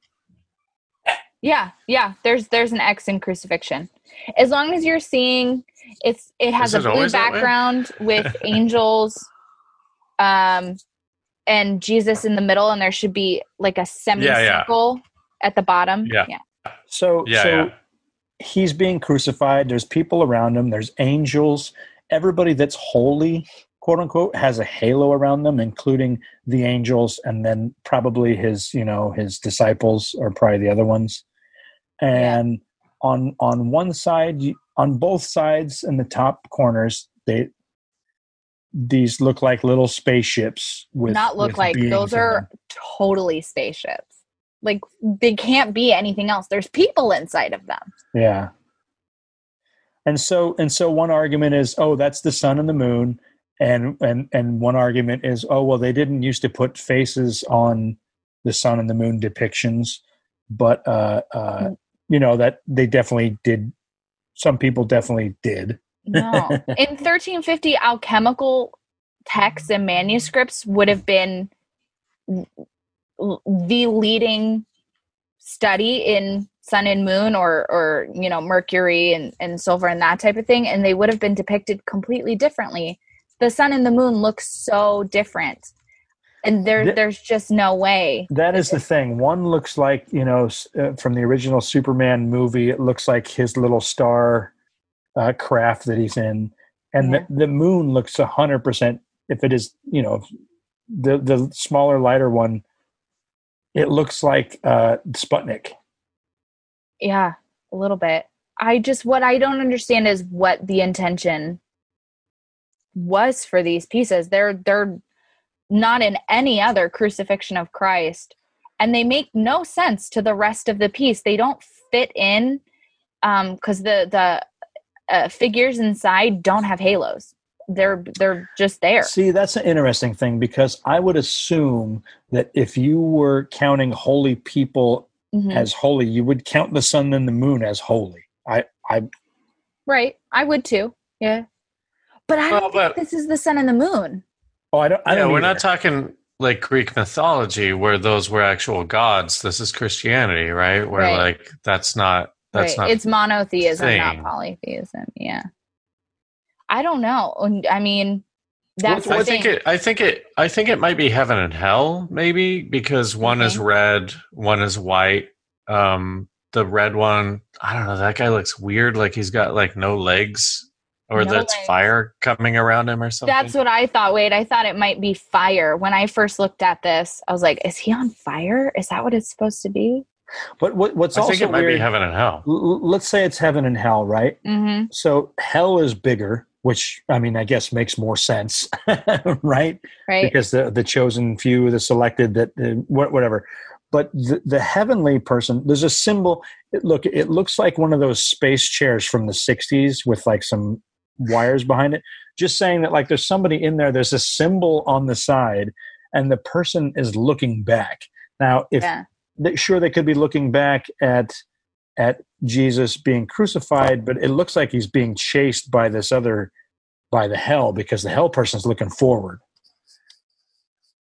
Yeah, yeah. There's there's an X in crucifixion. As long as you're seeing it's it has Is a it blue always that way? background with angels um and Jesus in the middle, and there should be like a semicircle at the bottom. Yeah. Yeah. So Yeah, so yeah. he's being crucified. There's people around him. There's angels. Everybody that's holy, quote unquote, has a halo around them, including the angels, and then probably his, you know, his disciples or probably the other ones. And on on one side, you- on both sides in the top corners, they these look like little spaceships. With Not look with like beings those in are them. totally spaceships. Like they can't be anything else. There's people inside of them. Yeah. And so and so one argument is, oh, that's the sun and the moon. And and and one argument is, oh, well, they didn't used to put faces on the sun and the moon depictions, but uh uh you know, that they definitely did, some people definitely did. No. In thirteen fifty, alchemical texts and manuscripts would have been l- the leading study in sun and moon, or, or you know, mercury and, and silver and that type of thing, and they would have been depicted completely differently. The sun and the moon look so different, and there, Th- there's just no way. That is the thing. One looks like, you know, s- uh, from the original Superman movie, it looks like his little star uh, craft that he's in. And Yeah. the, the moon looks one hundred percent, if it is, you know, the, the smaller, lighter one, it looks like uh, Sputnik. Yeah, a little bit. I just, what I don't understand is what the intention was for these pieces. They're they're not in any other crucifixion of Christ, and they make no sense to the rest of the piece. They don't fit in um because the the uh, figures inside don't have halos. They're they're just there. See, that's an interesting thing, because I would assume that if you were counting holy people Mhm. as holy, you would count the sun and the moon as holy. I, I Right, I would too. Yeah, but I Well, don't but- think this is the sun and the moon. oh, I don't. I Yeah, don't we're either. not talking like Greek mythology where those were actual gods. This is Christianity, right? Where Right. like that's not that's Right. not It's monotheism, thing. not polytheism. Yeah. I don't know. And, I mean, that's I the think thing. it. I think it. I think it might be heaven and hell, maybe, because one is Okay. red, one is white. Um, the red one, I don't know. That guy looks weird. Like he's got like no legs, or No that's legs. fire coming around him, or something. That's what I thought. Wait, I thought it might be fire. When I first looked at this, I was like, is he on fire? Is that what it's supposed to be? But what, what's I also think it might weird, be heaven and hell. l- l- let's say it's heaven and hell, right? Mm-hmm. So hell is bigger, which I mean, I guess makes more sense, right? Right. Because the the chosen few, the selected, that uh, wha- whatever. But the, the heavenly person, there's a symbol. It, look, it looks like one of those space chairs from the sixties with like some wires behind it. Just saying that, like, there's somebody in there. There's a symbol on the side, and the person is looking back. Now, if Yeah. they, sure, they could be looking back at at Jesus being crucified, but it looks like he's being chased by this other, by the hell, because the hell person's looking forward.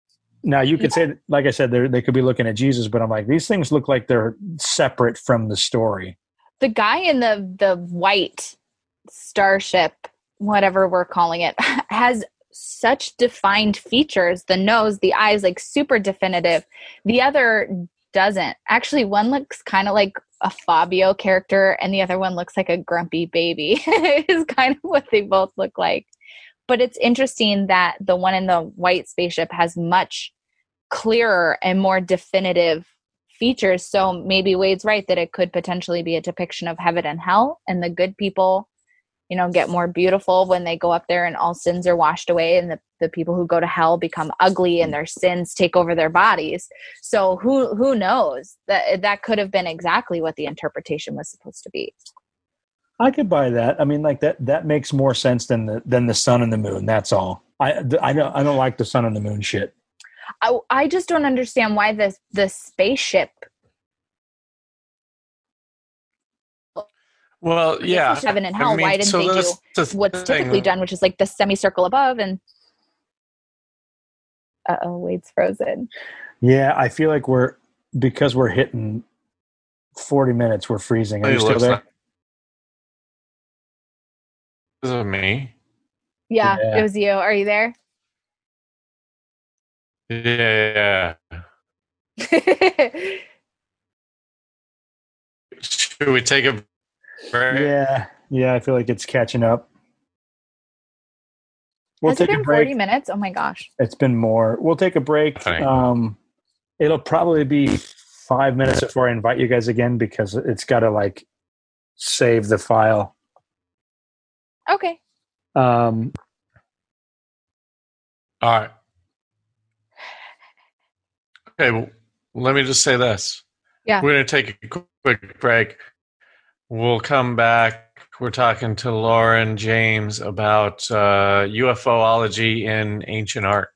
Now you could Yeah. say, like I said, they they could be looking at Jesus, but I'm like, these things look like they're separate from the story. The guy in the the white starship, whatever we're calling it, has such defined features. The nose, the eyes, like super definitive. The other doesn't. Actually, one looks kind of like a Fabio character, and the other one looks like a grumpy baby. Is kind of what they both look like. But it's interesting that the one in the white spaceship has much clearer and more definitive features. So maybe Wade's right that it could potentially be a depiction of heaven and hell, and the good people, you know, get more beautiful when they go up there and all sins are washed away, and the, the people who go to hell become ugly and their sins take over their bodies. So who who knows? That that could have been exactly what the interpretation was supposed to be. I could buy that. I mean, like that that makes more sense than the than the sun and the moon. That's all. I I don't I don't like the sun and the moon shit. I, I just don't understand why the the spaceship. Well, yeah, Heaven and hell. I mean, why didn't so they do that's the what's thing. typically done, which is like the semicircle above and. Uh oh, Wade's frozen. Yeah, I feel like we're because we're hitting forty minutes. We're freezing. Are It you still looks there? like- Is it me? Yeah, Yeah. it was you. Are you there? Yeah. Should we take a break? Yeah, yeah. I feel like it's catching up. We'll Has it take a been break. forty minutes? Oh my gosh. It's been more. We'll take a break. Funny. Um, it'll probably be five minutes before I invite you guys again because it's got to like save the file. Okay. Um, All right. Okay, well, let me just say this. Yeah. We're going to take a quick break. We'll come back. We're talking to Lauren James about uh, UFOlogy in ancient art.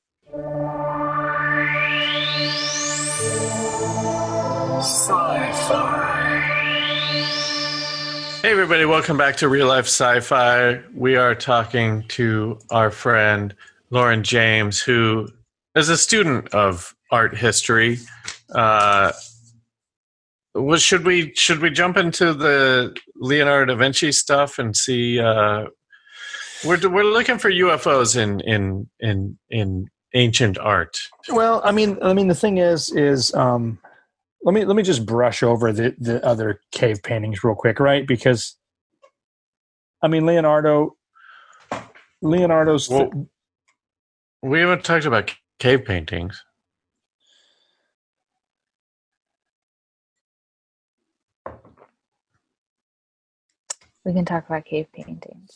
Hey, everybody. Welcome back to Real Life Sci-Fi. We are talking to our friend Lauren James, who is a student of art history. Uh, was should we should we jump into the Leonardo da Vinci stuff and see? Uh, we're we're looking for U F Os in in in in ancient art. well, I mean, I mean, the thing is, is um, let me let me just brush over the the other cave paintings real quick, right? Because I mean, Leonardo, Leonardo's. Well, we haven't talked about cave paintings. We can talk about cave paintings.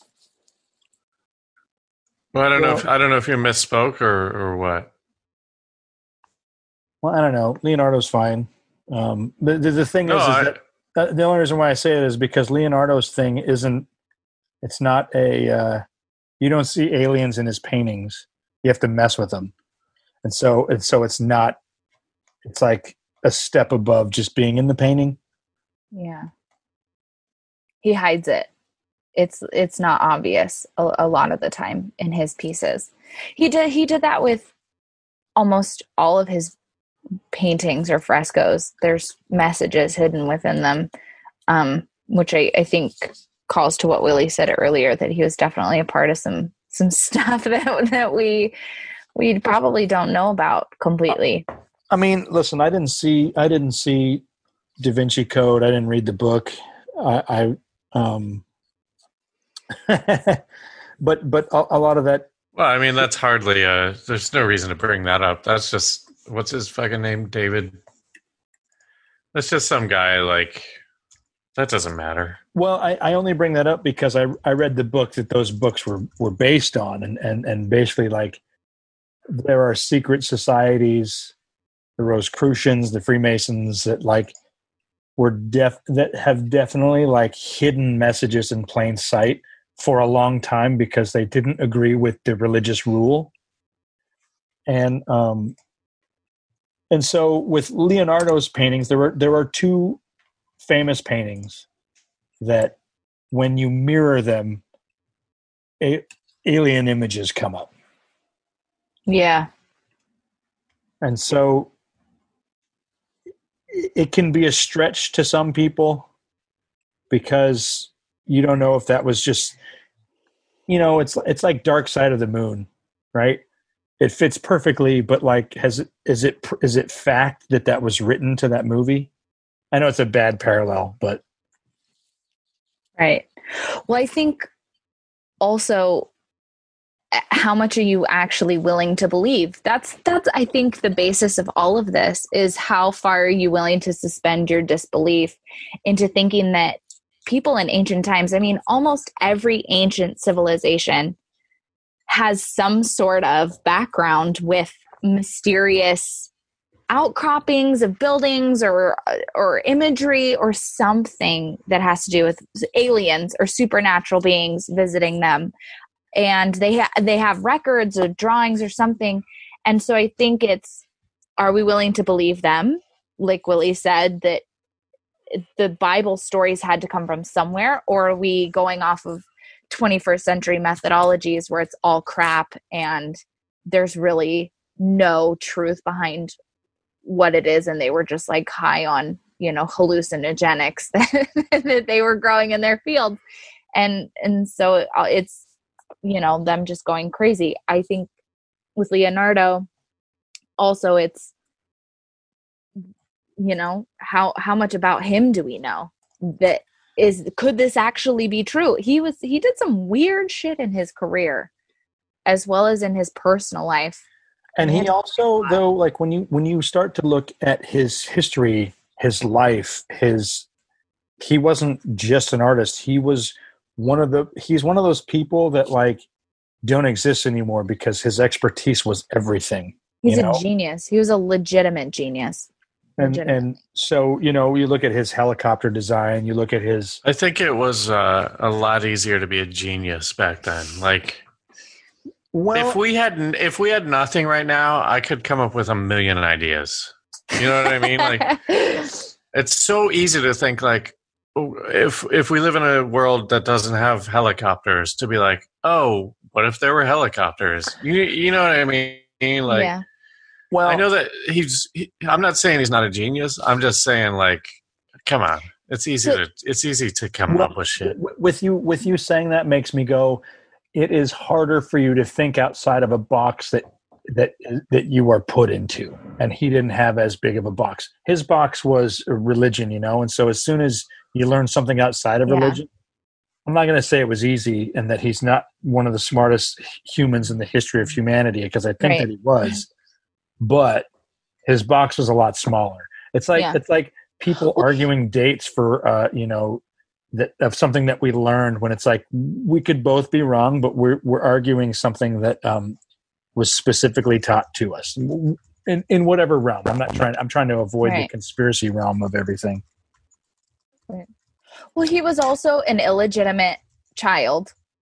Well, I don't know. Well- If, I don't know if you misspoke or or what. Well, I don't know. Leonardo's fine. Um, the, the the thing No, is, is I- that uh, the only reason why I say it is because Leonardo's thing isn't. It's not a. Uh, you don't see aliens in his paintings. You have to mess with them, and so and so it's not. It's like a step above just being in the painting. Yeah. He hides it. It's it's not obvious a, a lot of the time in his pieces. He did he did that with almost all of his paintings or frescoes. There's messages hidden within them, um, which I, I think calls to what Willie said earlier, that he was definitely a part of some some stuff that that we we probably don't know about completely. I mean, listen, I didn't see. I didn't see Da Vinci Code. I didn't read the book. I. I um, but but a, a lot of that. Well, I mean, that's hardly. Uh, there's no reason to bring that up. That's just what's his fucking name, David. That's just some guy. Like that doesn't matter. Well, I, I only bring that up because I I read the book that those books were were based on, and and and basically like there are secret societies, the Rosicrucians, the Freemasons that like were def that have definitely like hidden messages in plain sight for a long time because they didn't agree with the religious rule. And um and so with Leonardo's paintings, there were there are two famous paintings that when you mirror them, a, alien images come up. Yeah. And so it can be a stretch to some people because you don't know if that was just, you know, it's it's like Dark Side of the Moon, right? It fits perfectly, but like, has it is it is it fact that that was written to that movie? I know it's a bad parallel, but right. Well, I think also, how much are you actually willing to believe? That's that's I think the basis of all of this is how far are you willing to suspend your disbelief into thinking that people in ancient times, I mean, almost every ancient civilization has some sort of background with mysterious outcroppings of buildings or or imagery or something that has to do with aliens or supernatural beings visiting them. And they ha- they have records or drawings or something. And so I think it's, are we willing to believe them? Like Willie said, that the Bible stories had to come from somewhere, or are we going off of twenty-first century methodologies where it's all crap and there's really no truth behind what it is, and they were just like high on, you know, hallucinogenics that, that they were growing in their fields. And and so it's, you know, them just going crazy. I think with Leonardo also, it's, you know, how how much about him do we know? That is, could this actually be true? He was he did some weird shit in his career as well as in his personal life. And he also, though, like when you when you start to look at his history, his life, his he wasn't just an artist. He was one of the he's one of those people that like don't exist anymore because his expertise was everything. He's you a know? genius. He was a legitimate genius. And Legitimate. and so, you know, you look at his helicopter design, you look at his I think it was uh, a lot easier to be a genius back then. Like, well, if we had if we had nothing right now, I could come up with a million ideas. You know what I mean? Like, it's so easy to think like, if if we live in a world that doesn't have helicopters, to be like, oh, what if there were helicopters? You you know what I mean? Like, yeah. well, I know that he's. He, I'm not saying he's not a genius. I'm just saying, like, come on, it's easy to it's easy to come well, up with shit. With you, with you saying that makes me go. It is harder for you to think outside of a box that that that you are put into, and he didn't have as big of a box. His box was religion, you know, and so as soon as you learn something outside of Yeah. religion, I'm not going to say it was easy and that he's not one of the smartest humans in the history of humanity, because I think Right. that he was. But his box was a lot smaller. It's like Yeah. it's like people arguing dates for uh, you know, that of something that we learned, when it's like we could both be wrong, but we're we're arguing something that um, was specifically taught to us in in whatever realm. I'm not trying. I'm trying to avoid the Right. conspiracy realm of everything. Right. Well, he was also an illegitimate child,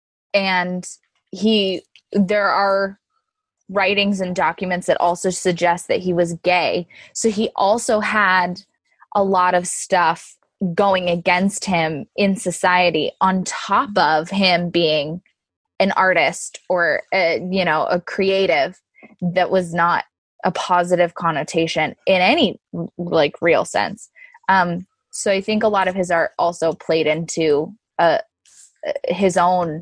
and he there are writings and documents that also suggest that he was gay. So he also had a lot of stuff going against him in society, on top of him being an artist or a, you know, a creative that was not a positive connotation in any like real sense. Um, so I think a lot of his art also played into uh, his own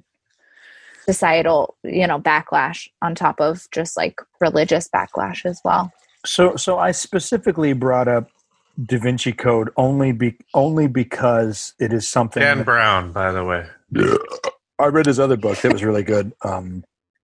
societal, you know, backlash on top of just like religious backlash as well. So so I specifically brought up Da Vinci Code only be only because it is something. Dan that- Brown, by the way. I read his other book. That was really good. Um,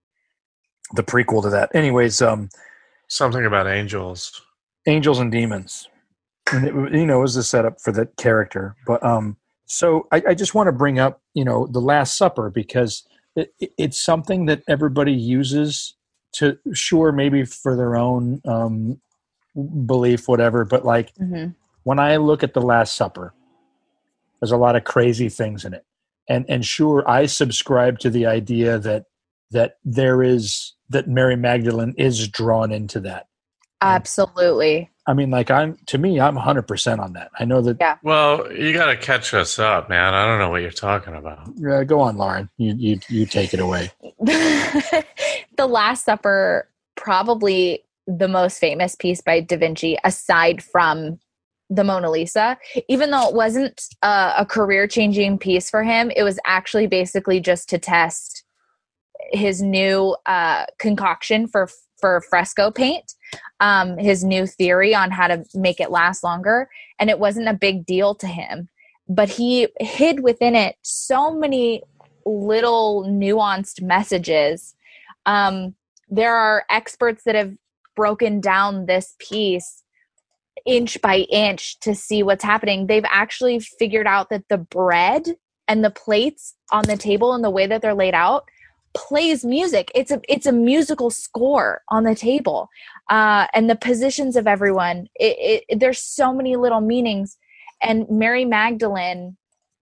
the prequel to that. Anyways, um, Something about angels. Angels and Demons. And it, you know, it was the setup for that character. But um, so I, I just want to bring up, you know, the Last Supper, because it, it, it's something that everybody uses to, sure, maybe for their own um, belief, whatever. But like Mm-hmm. when I look at the Last Supper, there's a lot of crazy things in it. And and sure, I subscribe to the idea that that there is that Mary Magdalene is drawn into that. Absolutely. I mean, like I'm to me, I'm one hundred percent on that. I know that. Yeah. Well, you got to catch us up, man. I don't know what you're talking about. Uh, go on, Lauren. You you you take it away. The Last Supper probably the most famous piece by Da Vinci aside from the Mona Lisa. Even though it wasn't a, a career-changing piece for him, it was actually basically just to test his new uh, concoction for for fresco paint, um, his new theory on how to make it last longer. And it wasn't a big deal to him. But he hid within it so many little nuanced messages. Um, there are experts that have broken down this piece inch by inch to see what's happening. They've actually figured out that the bread and the plates on the table and the way that they're laid out plays music. It's a it's a musical score on the table, uh, and the positions of everyone. It, it, there's so many little meanings. And Mary Magdalene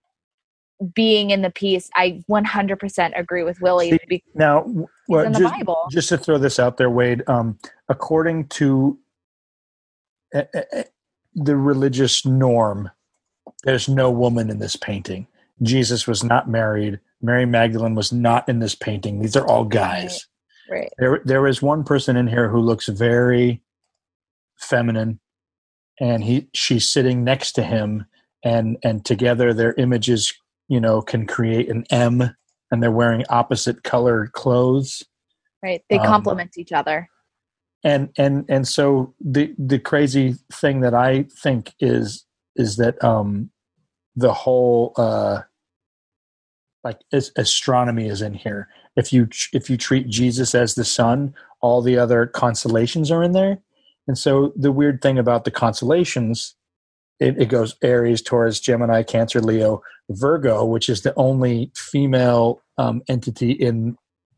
being in the piece, I one hundred percent agree with Willie. See, because now, well, in the just, Bible. just to throw this out there, Wade, um, according to uh, uh, the religious norm, there's no woman in this painting. Jesus was not married. Mary Magdalene was not in this painting. These are all guys. Right. right. There, there is one person in here who looks very feminine, and he, she's sitting next to him, and and together their images, you know, can create an M, and they're wearing opposite colored clothes. Right. They Um, complement each other. And and and so the the crazy thing that I think is is that um, the whole uh, like as, astronomy is in here. If you if you treat Jesus as the sun, all the other constellations are in there. And so the weird thing about the constellations, it, it goes Aries, Taurus, Gemini, Cancer, Leo, Virgo, which is the only female um, entity in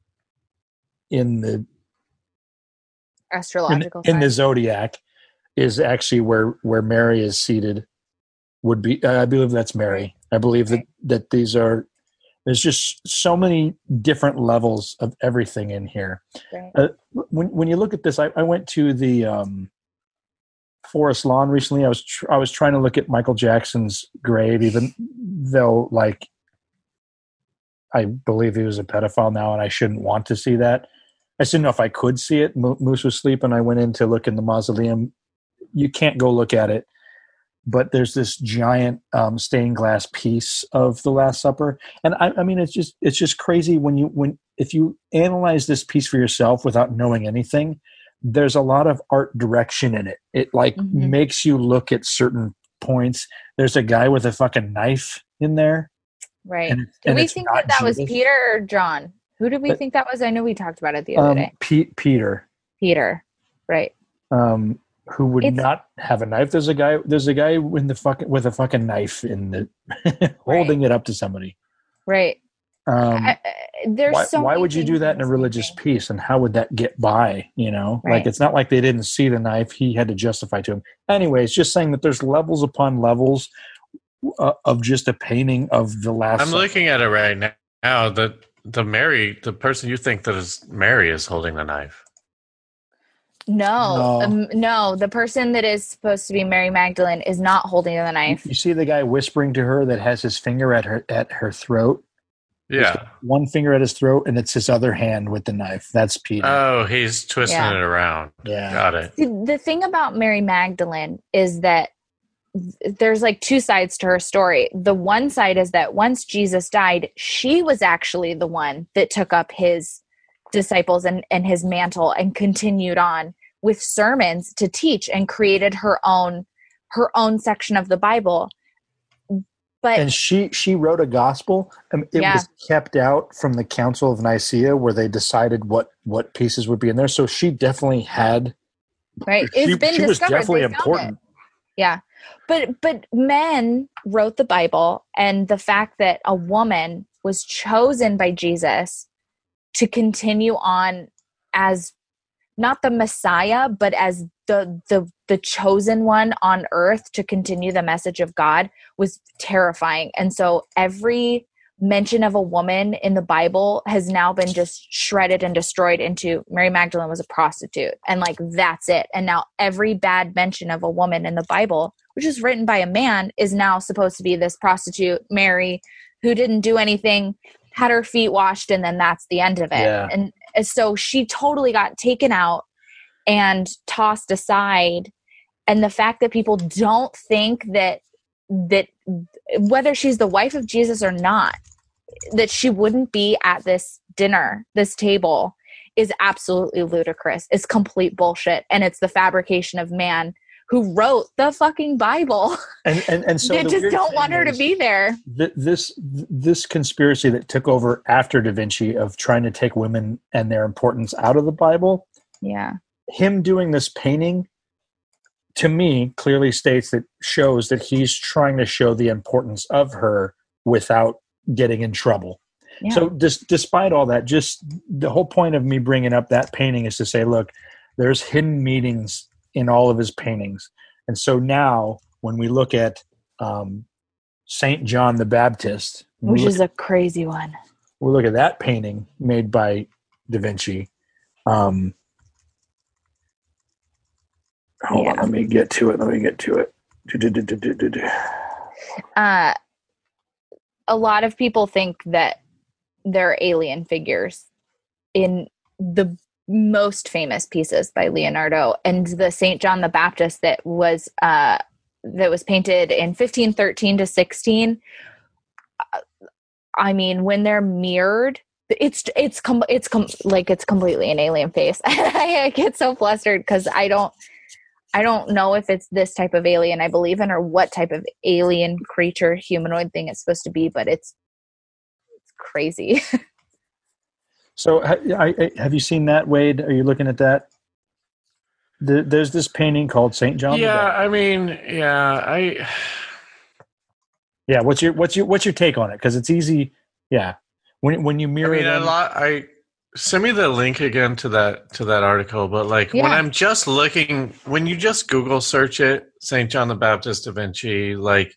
in the Astrological in, in the signs. zodiac, is actually where where Mary is seated. Would be uh, I believe that's Mary. I believe that that these are. There's just so many different levels of everything in here. Right. Uh, when when you look at this, I, I went to the um, Forest Lawn recently. I was tr- I was trying to look at Michael Jackson's grave, even though like I believe he was a pedophile now, and I shouldn't want to see that. I just didn't know if I could see it. Mo- Moose was sleeping. I went in to look in the mausoleum. You can't go look at it. But there's this giant um, stained glass piece of the Last Supper, and I, I mean, it's just it's just crazy when you when if you analyze this piece for yourself without knowing anything. There's a lot of art direction in it. It like Mhm. makes you look at certain points. There's a guy with a fucking knife in there, Right. and, Did and we it's think not that that was Jesus. Peter or John? Who did we But- think that was? I know we talked about it the other Um, day. Pe- Peter. Peter. Right. Um, who would It's- not have a knife? There's a guy. There's a guy in the fucking with a fucking knife in the holding it up to somebody. Right. Um, I, I, there's why, so why many would you do things that in a this religious painting. piece, and how would that get by? You know, Right. like it's not like they didn't see the knife; he had to justify to him. Anyways, just saying that there's levels upon levels uh, of just a painting of the last. I'm Supper. looking at it right now. Now the the Mary, the person you think that is Mary, is holding the knife. No, No. um, no. The person that is supposed to be Mary Magdalene is not holding the You, knife. you see the guy whispering to her that has his finger at her at her throat. Yeah. One finger at his throat, and it's his other hand with the knife. That's Peter. Oh, he's twisting Yeah. it around. Yeah. Got it. See, the thing about Mary Magdalene is that th- there's like two sides to her story. The one side is that once Jesus died, she was actually the one that took up his disciples and, and his mantle and continued on with sermons to teach and created her own her own section of the Bible. But And she she wrote a gospel. Um, it Yeah. was kept out from the Council of Nicaea, where they decided what what pieces would be in there. So she definitely had. right, She, it's been she was discovered. definitely They found it. important. Yeah. But but men wrote the Bible, and the fact that a woman was chosen by Jesus to continue on as not the Messiah, but as the the the chosen one on earth to continue the message of God was terrifying. And so every mention of a woman in the Bible has now been just shredded and destroyed into Mary Magdalene was a prostitute. And like, that's it. And now every bad mention of a woman in the Bible, which is written by a man, is now supposed to be this prostitute, Mary, who didn't do anything, had her feet washed, and then that's the end of it. Yeah. And so she totally got taken out. and tossed aside. And the fact that people don't think that that whether she's the wife of Jesus or not, that she wouldn't be at this dinner, this table, is absolutely ludicrous. It's complete bullshit. And it's the fabrication of man who wrote the fucking Bible. And and, and so they just don't want her to be there. Th- this this conspiracy that took over after Da Vinci of trying to take women and their importance out of the Bible. Yeah. Him doing this painting, to me, clearly states that shows that he's trying to show the importance of her without getting in trouble. Yeah. So dis- despite all that, just the whole point of me bringing up that painting is to say, look, there's hidden meanings in all of his paintings. And so now when we look at um, Saint John the Baptist, which is at, a crazy one, we look at that painting made by Da Vinci. Um, hold yeah. on, let me get to it. Let me get to it. Uh, a lot of people think that they're alien figures in the most famous pieces by Leonardo, and the Saint John the Baptist that was uh, that was painted in fifteen thirteen to sixteen. I mean, when they're mirrored, it's it's com- it's com- like it's completely an alien face. I get so flustered because I don't I don't know if it's this type of alien I believe in or what type of alien creature humanoid thing it's supposed to be, but it's it's crazy. So I, I, have you seen that, Wade? Are you looking at that? The, there's this painting called Saint John. Yeah, I mean, yeah, I. Yeah, what's your what's your what's your take on it? Because it's easy. Yeah, when when you mirror. I mean, them, a lot. I send me the link again to that to that article. But like yeah. when I'm just looking, when you just Google search it, Saint John the Baptist Da Vinci, like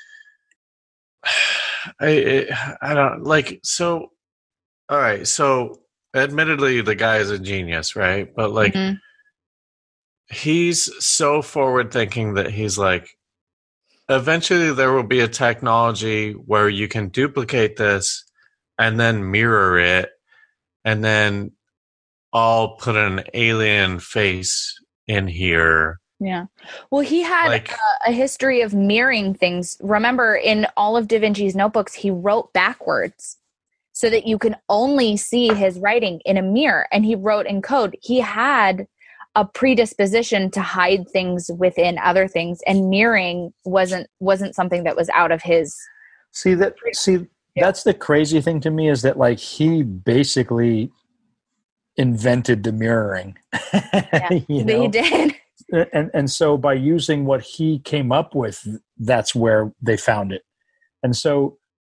I it, I don't like so. All right, so admittedly, the guy is a genius, right? But like, mm-hmm. he's so forward thinking that he's like, eventually there will be a technology where you can duplicate this and then mirror it, and then I'll put an alien face in here. Yeah. Well, he had like, a, a history of mirroring things. Remember, in all of Da Vinci's notebooks, he wrote backwards, so that you can only see his writing in a mirror. And he wrote in code. He had a predisposition to hide things within other things, and mirroring wasn't wasn't something that was out of his. See that? See, that's the crazy thing to me is that like he basically invented the mirroring. Yeah, you know? He did. And and so by using what he came up with, that's where they found it. And so.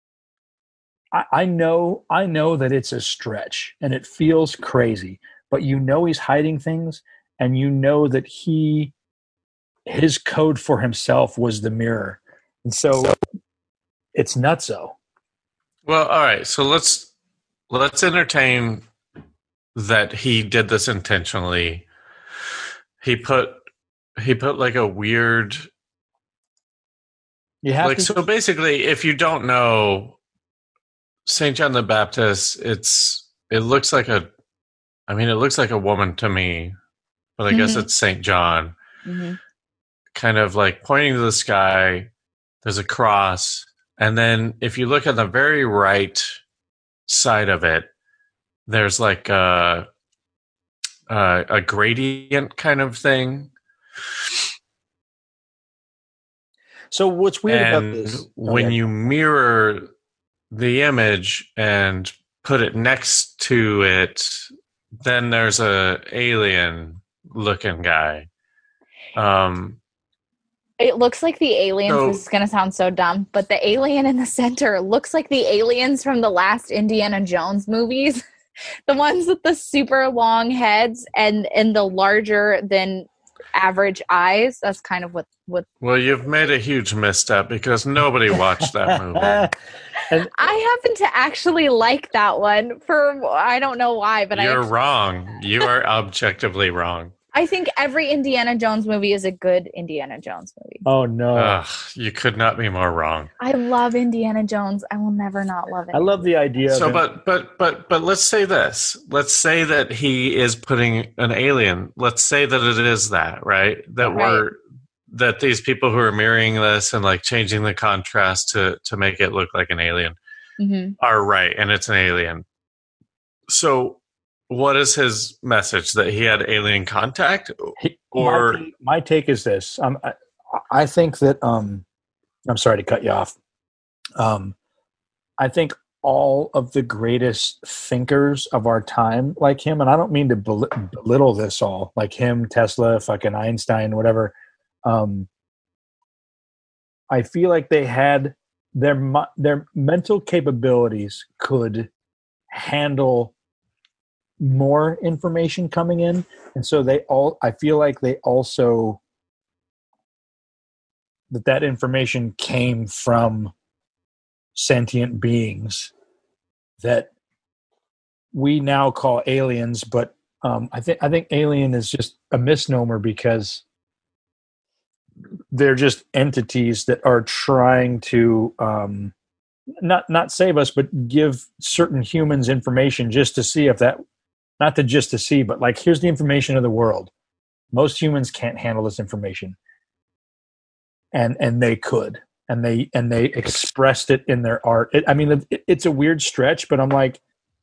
I know, I know that it's a stretch and it feels crazy, but you know he's hiding things, and you know that he, his code for himself was the mirror, and so it's nutso. Well, all right, so let's let's entertain that he did this intentionally. He put he put like a weird, you have like to- so basically, if you don't know. Saint John the Baptist, it's it looks like a I mean it looks like a woman to me, but I mm-hmm. guess it's Saint John. Mm-hmm. Kind of like pointing to the sky, there's a cross, and then if you look at the very right side of it, there's like a a, a gradient kind of thing. So what's weird and about this when okay. you mirror the image and put it next to it, then there's a alien looking guy. Um, it looks like the aliens, so, this is going to sound so dumb, but the alien in the center looks like the aliens from the last Indiana Jones movies. The ones with the super long heads and, and the larger than average eyes. That's kind of what, what well, you've made a huge misstep because nobody watched that movie. And I happen to actually like that one for I don't know why, but you're I wrong. You are objectively wrong. I think every Indiana Jones movie is a good Indiana Jones movie. Oh no. Ugh, you could not be more wrong. I love Indiana Jones. I will never not love it. I love the idea So, of him. but but but but let's say this. Let's say that he is putting an alien. Let's say that it is that, right? That Right. we're that these people who are mirroring this and like changing the contrast to to make it look like an alien Mhm. are right, and it's an alien. So, what is his message? That he had alien contact, He- or my, take, my take is this. Um, I, I think that um, I'm sorry to cut you off. Um, I think all of the greatest thinkers of our time, like him, and I don't mean to bel- belittle this all, like him, Tesla, fucking Einstein, whatever. Um, I feel like they had their mi- their mental capabilities could handle more information coming in, and so they all. I feel like they also that that information came from sentient beings that we now call aliens, but um, I think I think alien is just a misnomer because they're just entities that are trying to um, not not save us, but give certain humans information just to see if that not to just to see, but like here's the information of the world. Most humans can't handle this information, and and they could, and they and they expressed it in their art. It, I mean, it, it's a weird stretch, but I'm like.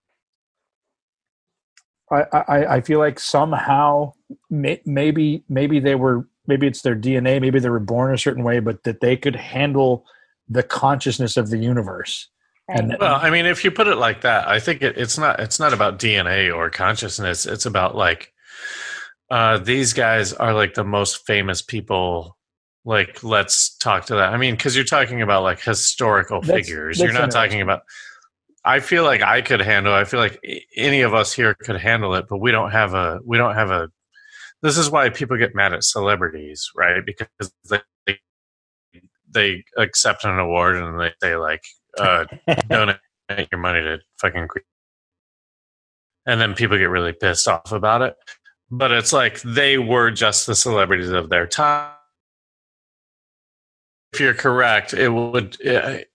I, I, I feel like somehow may, maybe maybe they were maybe it's their D N A, maybe they were born a certain way, but that they could handle the consciousness of the universe. Right. And well, I mean, if you put it like that, I think it, it's not it's not about D N A or consciousness. It's about like uh, these guys are like the most famous people. Like, let's talk to that. I mean, because you're talking about like historical That's- figures. that's You're not talking interesting. about. I feel like I could handle. I feel like any of us here could handle it, but we don't have a. We don't have a. This is why people get mad at celebrities, right? Because they they accept an award and they say like, uh, donate your money to fucking, cre-" and then people get really pissed off about it. But it's like they were just the celebrities of their time. If you're correct, it would. It,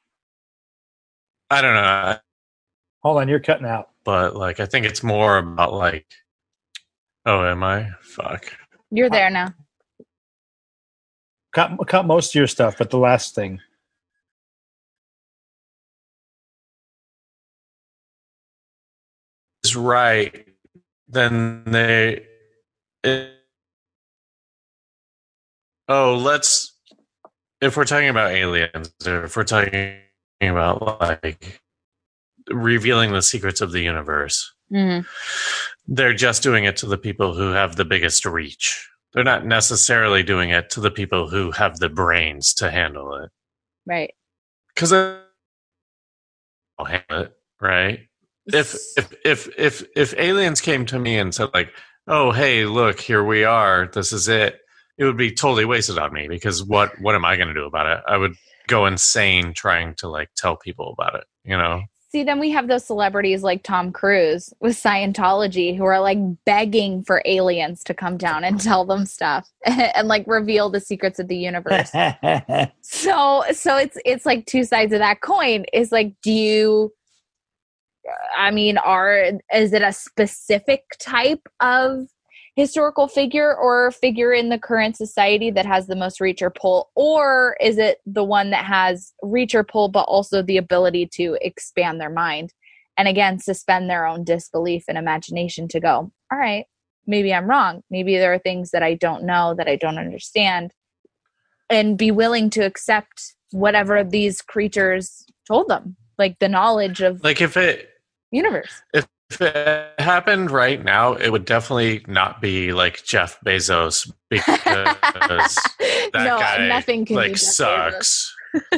I don't know. hold on, you're cutting out. But like I think it's more about like, oh, am I? Fuck. You're there now. Cut cut most of your stuff, but the last thing. Is right, then they. It, oh, let's. If we're talking about aliens, or if we're talking about like revealing the secrets of the universe, Mhm. they're just doing it to the people who have the biggest reach. They're not necessarily doing it to the people who have the brains to handle it. Right. Because I'll handle it, right? If if if if if aliens came to me and said like, "Oh, hey, look, here we are. This is it," it would be totally wasted on me because what what am I going to do about it? I would go insane trying to like tell people about it. You know. See, then we have those celebrities like Tom Cruise with Scientology who are like begging for aliens to come down and tell them stuff and like reveal the secrets of the universe. so so it's it's like two sides of that coin. Is like, do you I mean, are is it a specific type of historical figure or figure in the current society that has the most reach or pull, or is it the one that has reach or pull but also the ability to expand their mind and again suspend their own disbelief and imagination to go, all right, maybe I'm wrong, maybe there are things that I don't know, that I don't understand, and be willing to accept whatever these creatures told them, like the knowledge of Like if it universe. if If it happened right now, it would definitely not be like Jeff Bezos because that no, guy nothing can be like Jeff sucks.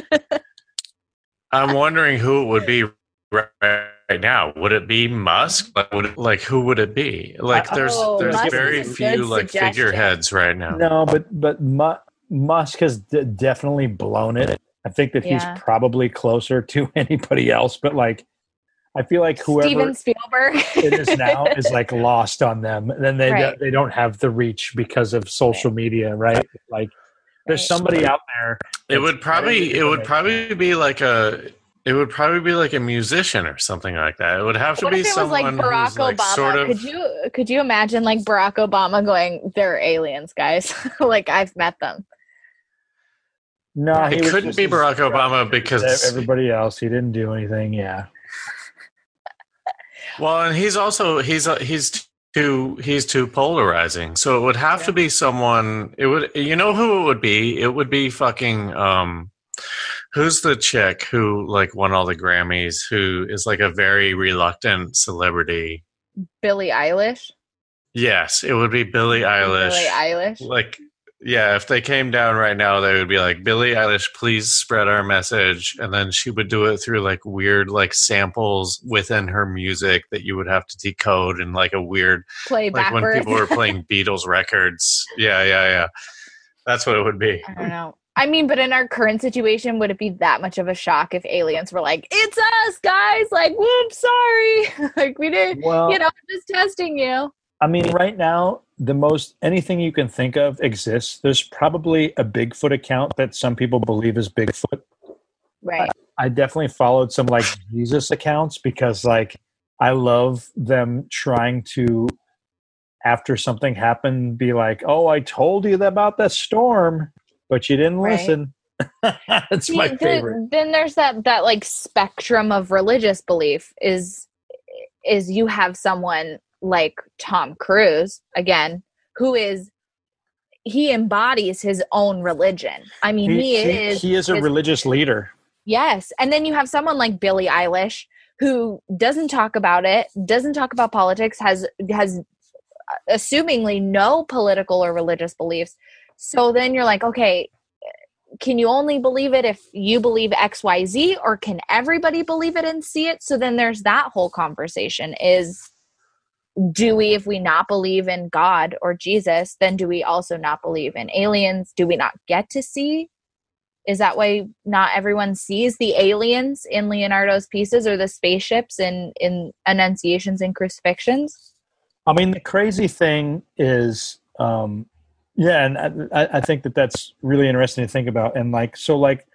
I'm wondering who it would be right, right now. Would it be Musk? Like, would it, like who would it be? Like, there's Oh, there's Musk very is a few good like suggestion. figureheads right now. No, but but Mu- Musk has d- definitely blown it. I think that Yeah. he's probably closer to anybody else, but like, I feel like whoever Steven Spielberg it is now is like lost on them. Then they Right. they don't have the reach because of social media, right? Like there's Right. somebody out there. It would that's probably getting it would information. probably be like a it would probably be like a musician or something like that. It would have to What be if it was like someone Barack who's like Obama? sort of Could you could you imagine like Barack Obama going, "They're aliens, guys. Like I've met them." No, he It was couldn't just be as Barack drunk Obama as because everybody else. He didn't do anything. Yeah. well, and he's also he's uh, he's too he's too polarizing. So it would have Yeah. to be someone. It would you know who it would be? It would be fucking um, who's the chick who like won all the Grammys? Who is like a very reluctant celebrity? Billie Eilish. Yes, it would be Billie Eilish. Billie Eilish. Like, yeah, if they came down right now, they would be like, Billie Eilish, please spread our message. And then she would do it through like weird, like samples within her music that you would have to decode in like a weird, Play like when backwards. people were playing Beatles records. Yeah, yeah, yeah. That's what it would be. I don't know. I mean, but in our current situation, would it be that much of a shock if aliens were like, "It's us, guys"? Like, whoops, sorry. Like we did, Well, you know, just testing you. I mean, right now, the most anything you can think of exists. There's probably a Bigfoot account that some people believe is Bigfoot. Right. I definitely followed some like Jesus accounts because like I love them trying to, after something happened, be like, "Oh, I told you about the storm, but you didn't Right. listen." That's See, my the- favorite. Then there's that that like spectrum of religious belief is is you have someone like Tom Cruise again, who is he embodies his own religion. I mean, he, is he is a his- religious leader. Yes. And then you have someone like Billie Eilish who doesn't talk about it, doesn't talk about politics, has has assumingly no political or religious beliefs. So then you're like, okay, can you only believe it if you believe X Y Z, or can everybody believe it and see it? So then there's that whole conversation is, do we, if we not believe in God or Jesus, then do we also not believe in aliens? Do we not get to see? Is that why not everyone sees the aliens in Leonardo's pieces or the spaceships in, in Annunciations and Crucifixions? I mean, the crazy thing is, um, yeah, and I, I think that that's really interesting to think about. And like, so like,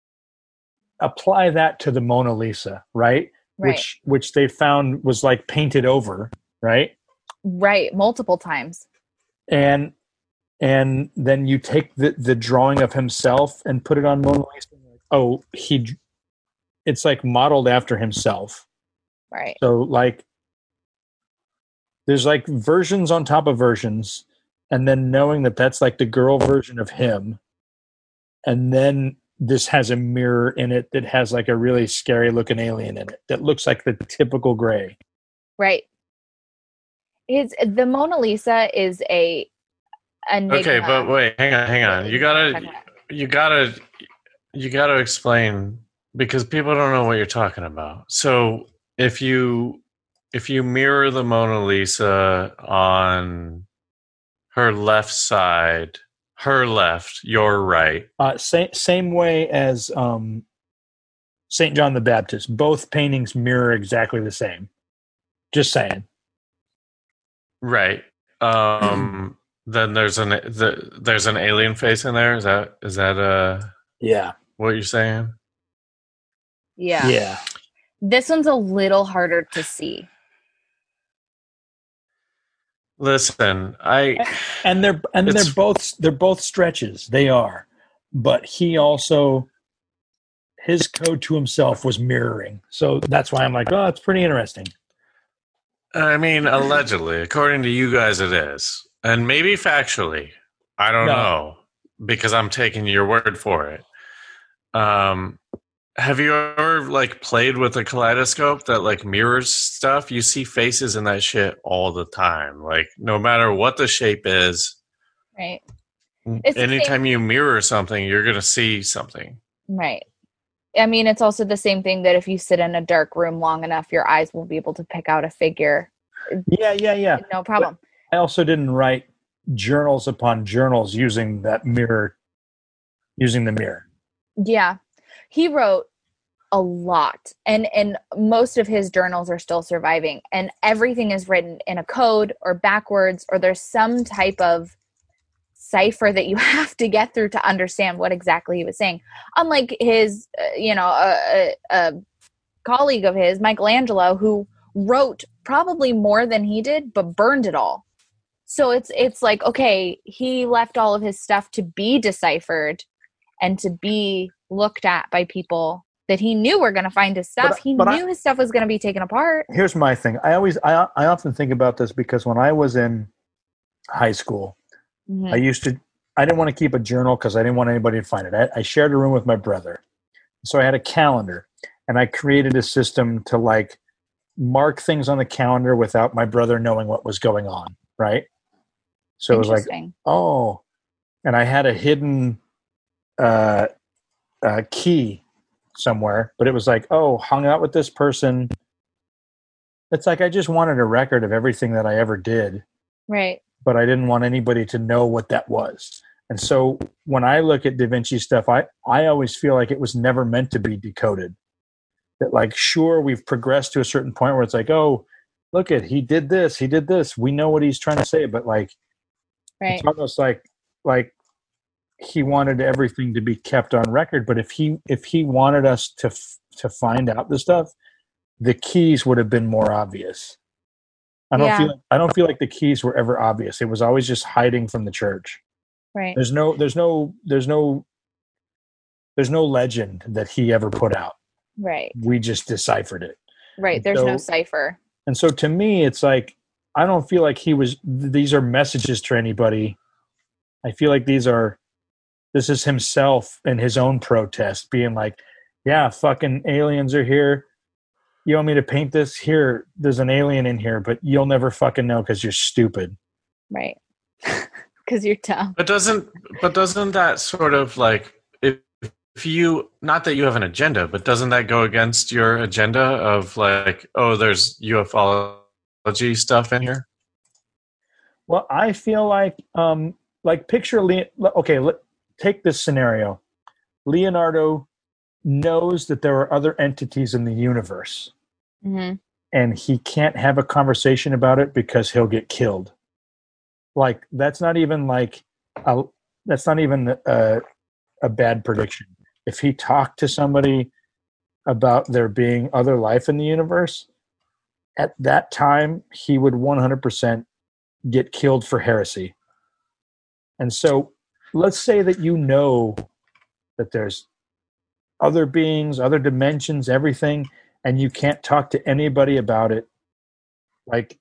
apply that to the Mona Lisa, right? Right. Which which they found was like painted over, right? Right. Multiple times. And and then you take the the drawing of himself and put it on Mona Lisa. Oh, he, it's like modeled after himself. Right. So like, there's like versions on top of versions, and then knowing that that's like the girl version of him, and then this has a mirror in it that has like a really scary looking alien in it that looks like the typical gray. Right. It's the Mona Lisa is a enigma. Okay, but wait, hang on, hang on. You gotta, you gotta, you gotta explain, because people don't know what you're talking about. So if you if you mirror the Mona Lisa on her left side, her left, your right. Uh, same same way as um, Saint John the Baptist. Both paintings mirror exactly the same. Just saying. Right. Um, then there's an the, there's an alien face in there. Is that is that uh Yeah. what you're saying? Yeah. Yeah. This one's a little harder to see. Listen, I And they're and It's- they're both they're both stretches. They are. But he also, his code to himself was mirroring. So that's why I'm like, oh, it's pretty interesting. I mean, allegedly, according to you guys, it is, and maybe factually. I don't No. know, because I'm taking your word for it. Um, have you ever like played with a kaleidoscope that like mirrors stuff? You see faces in that shit all the time. Like no matter what the shape is, Right. It's the anytime same- you mirror something, you're gonna see something. Right. I mean, it's also the same thing that if you sit in a dark room long enough, your eyes will be able to pick out a figure. Yeah, yeah, yeah. No problem. I also didn't write journals upon journals using that mirror, using the mirror. Yeah. He wrote a lot. And and most of his journals are still surviving. And everything is written in a code or backwards, or there's some type of cipher that you have to get through to understand what exactly he was saying. Unlike his, uh, you know, a, a, a colleague of his, Michelangelo, who wrote probably more than he did, but burned it all. So it's it's like, okay, he left all of his stuff to be deciphered and to be looked at by people that he knew were going to find his stuff. But- he but knew I- his stuff was going to be taken apart. Here's my thing. I always, I, I often think about this because when I was in high school, Mhm. I used to, I didn't want to keep a journal because I didn't want anybody to find it. I, I shared a room with my brother. So I had a calendar, and I created a system to like mark things on the calendar without my brother knowing what was going on. Right. So it was like, Interesting. oh, and I had a hidden uh, uh, key somewhere, but it was like, oh, hung out with this person. It's like I just wanted a record of everything that I ever did, Right. but I didn't want anybody to know what that was. And so when I look at Da Vinci stuff, I, I always feel like it was never meant to be decoded. That like, sure, we've progressed to a certain point where it's like, oh, look at, he did this, he did this. We know what he's trying to say, but like, Right. it's almost like, like he wanted everything to be kept on record. But if he, if he wanted us to, f- to find out the stuff, the keys would have been more obvious. I don't Yeah. feel, I don't feel like the keys were ever obvious. It was always just hiding from the church. Right. There's no, there's no, there's no, there's no legend that he ever put out. Right. We just deciphered it. Right. And There's no so- cipher. And so to me, it's like, I don't feel like he was, these are messages to anybody. I feel like these are, this is himself in his own protest being like, yeah, fucking aliens are here. You want me to paint this? Here, there's an alien in here, but you'll never fucking know because you're stupid. Right. Because you're dumb. But doesn't but doesn't that sort of like if, if you not that you have an agenda, but doesn't that go against your agenda of like, oh, there's ufology stuff in here? Well, I feel like, um, like picture, Le- okay, let, take this scenario. Leonardo knows that there are other entities in the universe, Mm-hmm. and he can't have a conversation about it because he'll get killed. Like, that's not even like, a, that's not even a, a bad prediction. If he talked to somebody about there being other life in the universe, at that time, he would one hundred percent get killed for heresy. And so let's say that you know that there's other beings, other dimensions, everything, and you can't talk to anybody about it. Like,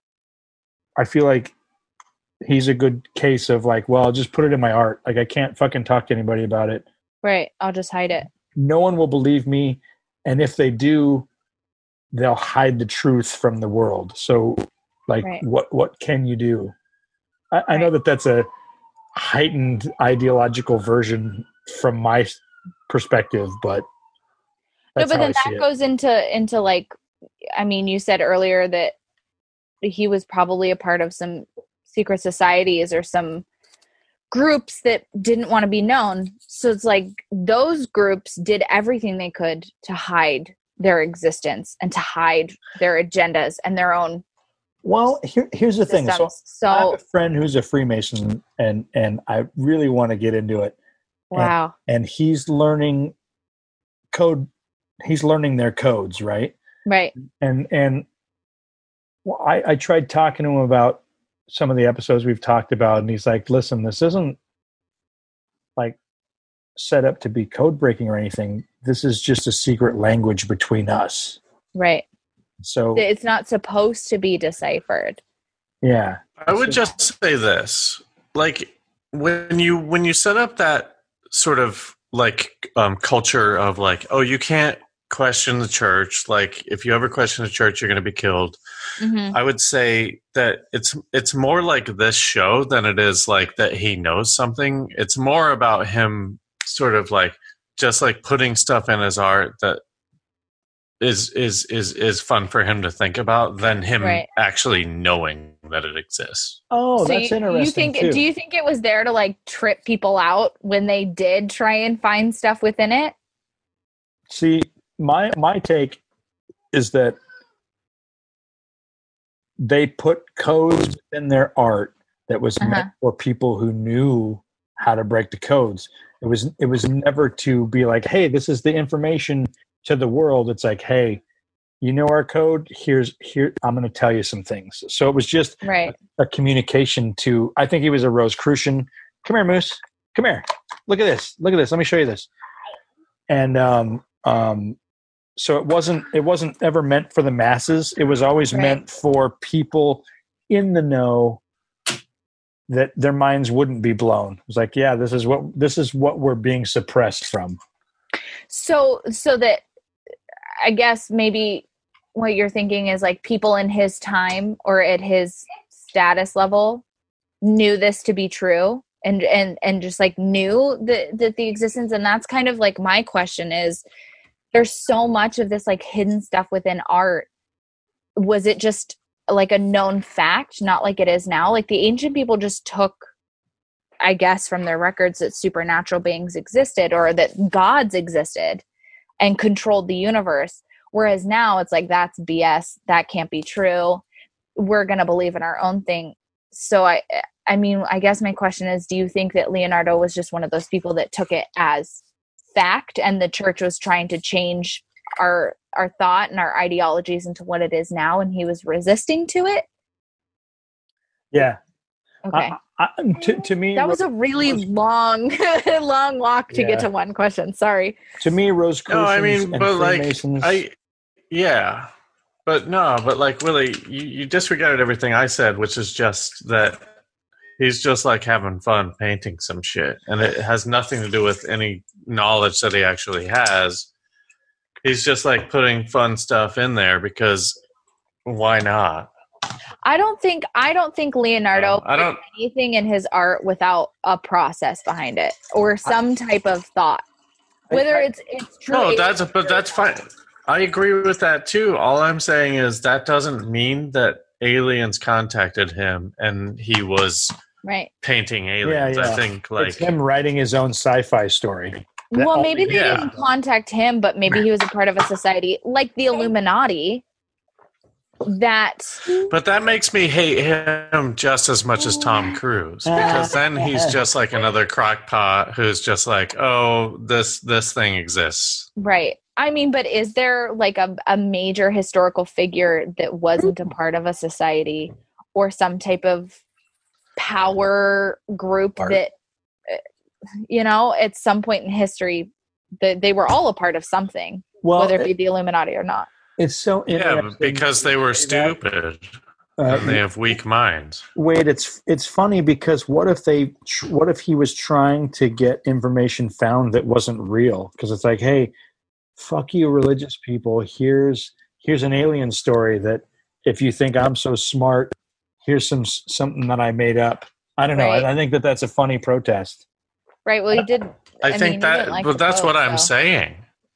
I feel like he's a good case of like, well, I'll just put it in my art. Like, I can't fucking talk to anybody about it. Right. I'll just hide it. No one will believe me. And if they do, they'll hide the truth from the world. So, like, Right. what, what can you do? I, I know Right. that that's a heightened ideological version from my perspective, but No, that's but how then I see that it. goes into into like, I mean, you said earlier that he was probably a part of some secret societies or some groups that didn't want to be known. So it's like those groups did everything they could to hide their existence and to hide their agendas and their own Well, here, here's the thing. So systems. I have So, a friend who's a Freemason, and and I really want to get into it. wow. And he's learning code. He's learning their codes, right? Right. And and well, I, I tried talking to him about some of the episodes we've talked about, and he's like, "Listen, this isn't like set up to be code breaking or anything. This is just a secret language between us." Right. So It's not supposed to be deciphered. yeah, I would just say this: like when you when you set up that sort of like um, culture of like, oh, you can't question the church. Like, if you ever question the church, you're going to be killed. Mm-hmm. I would say that it's it's more like this show than it is like that he knows something. It's more about him sort of like just like putting stuff in his art that is is is is fun for him to think about than him Right. actually knowing that it exists. oh, So that's you, interesting you think? too. Do you think it was there to like trip people out when they did try and find stuff within it? See, my my take is that they put codes in their art that was Uh-huh. meant for people who knew how to break the codes. It was it was never to be like, hey, this is the information to the world. It's like, hey, you know our code. Here's here. I'm going to tell you some things. So it was just Right. a, a communication to. I think he was a Rosicrucian. Come here, Moose. Come here. Look at this. Look at this. Let me show you this. And um, um, so it wasn't it wasn't ever meant for the masses. It was always Right. meant for people in the know that their minds wouldn't be blown. It was like, yeah, this is what this is what we're being suppressed from. So, so that I guess maybe what you're thinking is like people in his time or at his status level knew this to be true and, and, and just like knew that, that the existence. And that's kind of like my question is there's so much of this like hidden stuff within art. Was it just like a known fact, not like it is now? Like the ancient people just took, I guess, from their records that supernatural beings existed or that gods existed and controlled the universe. Whereas now it's like, that's B S. That can't be true. We're going to believe in our own thing. So I, I mean, I guess my question is, do you think that Leonardo was just one of those people that took it as fact and the church was trying to change our, our thought and our ideologies into what it is now and he was resisting to it? Yeah. Okay. I, I, to, to me, That was a really long, long walk to Yeah. get to one question. Sorry. to me, Rosicrucians No, I mean, and but like, Freemasons. I, yeah, but no, but like, Willie, you, you disregarded everything I said, which is just that he's just like having fun painting some shit, and it has nothing to do with any knowledge that he actually has. He's just like putting fun stuff in there because why not? I don't think I don't think Leonardo Um, I don't. put anything in his art without a process behind it or some type of thought. Whether I- it's it's true. No, that's but that's fine. I agree with that too. All I'm saying is that doesn't mean that aliens contacted him and he was right. painting aliens. Yeah, yeah. I think It's like him writing his own sci-fi story. That- Well, maybe they yeah. didn't contact him, but maybe he was a part of a society like the Illuminati. That But that makes me hate him just as much as Tom Cruise because then he's just like another crockpot who's just like, oh, this this thing exists. right. I mean, but is there like a, a major historical figure that wasn't a part of a society or some type of power group Art. that, uh, you know, at some point in history, that they were all a part of something, Well, whether it be the Illuminati or not. it's so Yeah, interesting because they were that- stupid uh, and they have weak minds. Wade, it's it's funny because what if they tr- what if he was trying to get information found that wasn't real? Because it's like, hey, fuck you, religious people. Here's here's an alien story that if you think I'm so smart, here's some something that I made up. I don't know. Right. I, I think that that's a funny protest. Right. Well, he did. I, I mean, think he that, didn't like but the that's what Pope, I'm so. saying.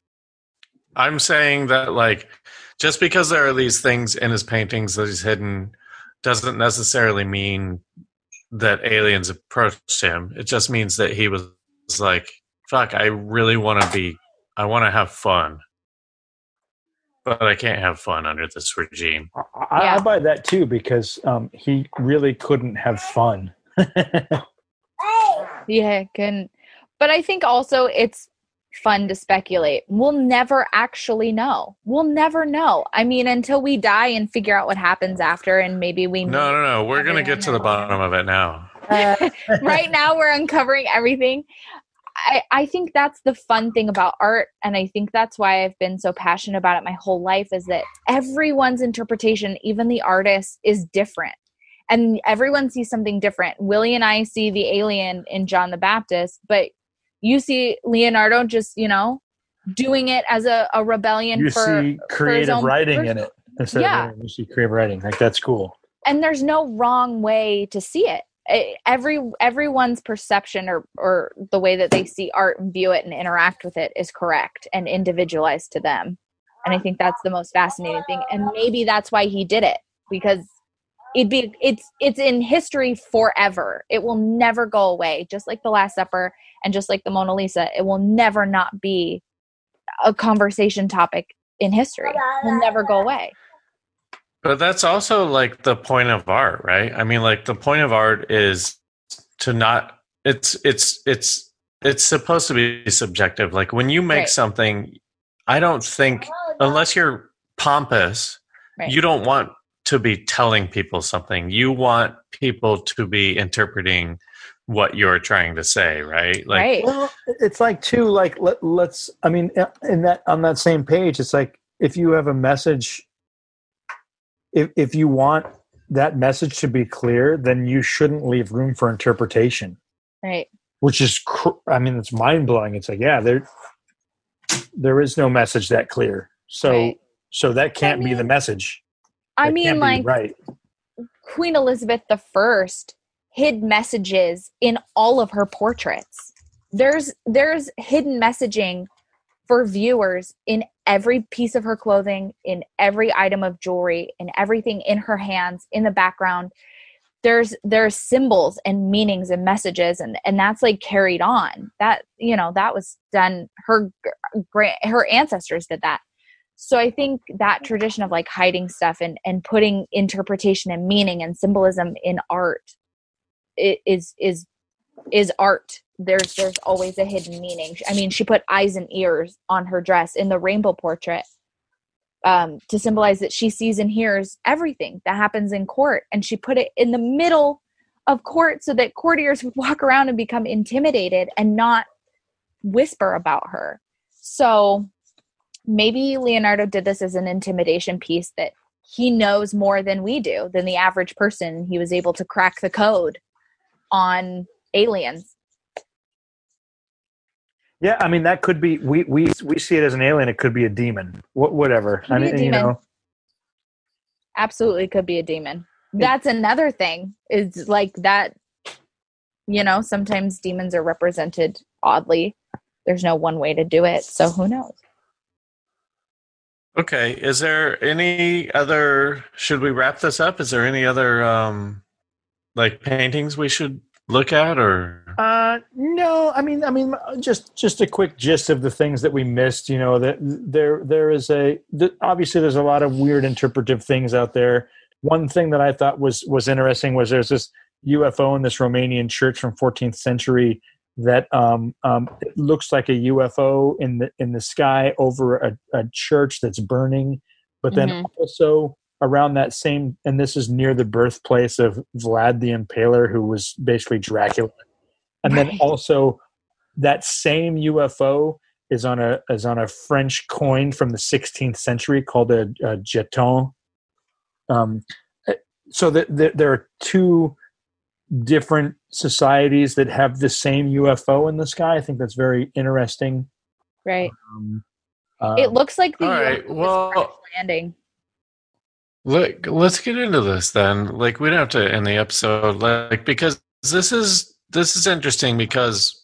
I'm saying that, like, just because there are these things in his paintings that he's hidden doesn't necessarily mean that aliens approached him. It just means that he was like, fuck, I really want to be, I want to have fun. But I can't have fun under this regime. I, I, Yeah. I buy that too because um, he really couldn't have fun. Yeah, can. But I think also it's fun to speculate. We'll never actually know. We'll never know. I mean, until we die and figure out what happens after, and maybe we. No, no, no. We're going to get to the Everyone bottom of it now. Right now, we're uncovering everything. I, I think that's the fun thing about art, and I think that's why I've been so passionate about it my whole life, is that everyone's interpretation, even the artist, is different. And everyone sees something different. Willie and I see the alien in John the Baptist, but you see Leonardo just, you know, doing it as a, a rebellion You for see for his creative own writing person. in it. Instead Yeah. of, you see creative writing. Like, that's cool. And there's no wrong way to see it. It- every everyone's perception or or the way that they see art and view it and interact with it is correct and individualized to them. And I think that's the most fascinating thing. And maybe that's why he did it, because it'd be it's it's in history forever. It will never go away, just like the Last Supper and just like the Mona Lisa. It will never not be a conversation topic in history. Will never go away. But that's also like the point of art, right? I mean, like the point of art is to not it's it's it's it's supposed to be subjective. Like when you make Right. something, I don't think unless you're pompous, Right. you don't want to be telling people something. You want people to be interpreting what you're trying to say, right? Like Right. Well, it's like too like let, let's. I mean, in that on that same page, it's like if you have a message, if if you want that message to be clear, then you shouldn't leave room for interpretation. Right. Which is, cr- I mean, it's mind blowing. It's like, yeah, there there is no message that clear. So Right. so that can't I be the mean- message. I That mean, can't be like right. Queen Elizabeth the First hid messages in all of her portraits. There's there's hidden messaging for viewers in every piece of her clothing, in every item of jewelry, in everything in her hands, in the background. There's there's symbols and meanings and messages, and and that's like carried on. That you know that was done. Her grand her ancestors did that. So I think that tradition of like hiding stuff and and putting interpretation and meaning and symbolism in art i- is is is art. There's there's always a hidden meaning. I mean, she put eyes and ears on her dress in the rainbow portrait um, to symbolize that she sees and hears everything that happens in court. And she put it in the middle of court so that courtiers would walk around and become intimidated and not whisper about her. So maybe Leonardo did this as an intimidation piece, that he knows more than we do, than the average person. He was able to crack the code on aliens. Yeah, I mean that could be. We we we see it as an alien. It could be a demon. Wh- whatever. Could I be a mean, you demon. know. Absolutely could be a demon. That's another thing, is like that, you know, sometimes demons are represented oddly. There's no one way to do it. So who knows? okay, is there any other should we wrap this up? Is there any other um like paintings we should look at or Uh, no, I mean, I mean, just just a quick gist of the things that we missed. You know, that there there is a th- obviously there's a lot of weird interpretive things out there. One thing that I thought was was interesting was there's this U F O in this Romanian church from fourteenth century that um, um, it looks like a U F O in the in the sky over a, a church that's burning, but then Mhm. also around that same, and this is near the birthplace of Vlad the Impaler, who was basically Dracula. And then Right. also that same U F O is on a is on a French coin from the sixteenth century called a, a jeton. Um, so that the, there are two different societies that have the same U F O in the sky. I think that's very interesting. Right. Um, uh, It looks like the all U F O right, is well- crash landing. Look, let's get into this then. Like, we don't have to end the episode, like, because this is this is interesting because,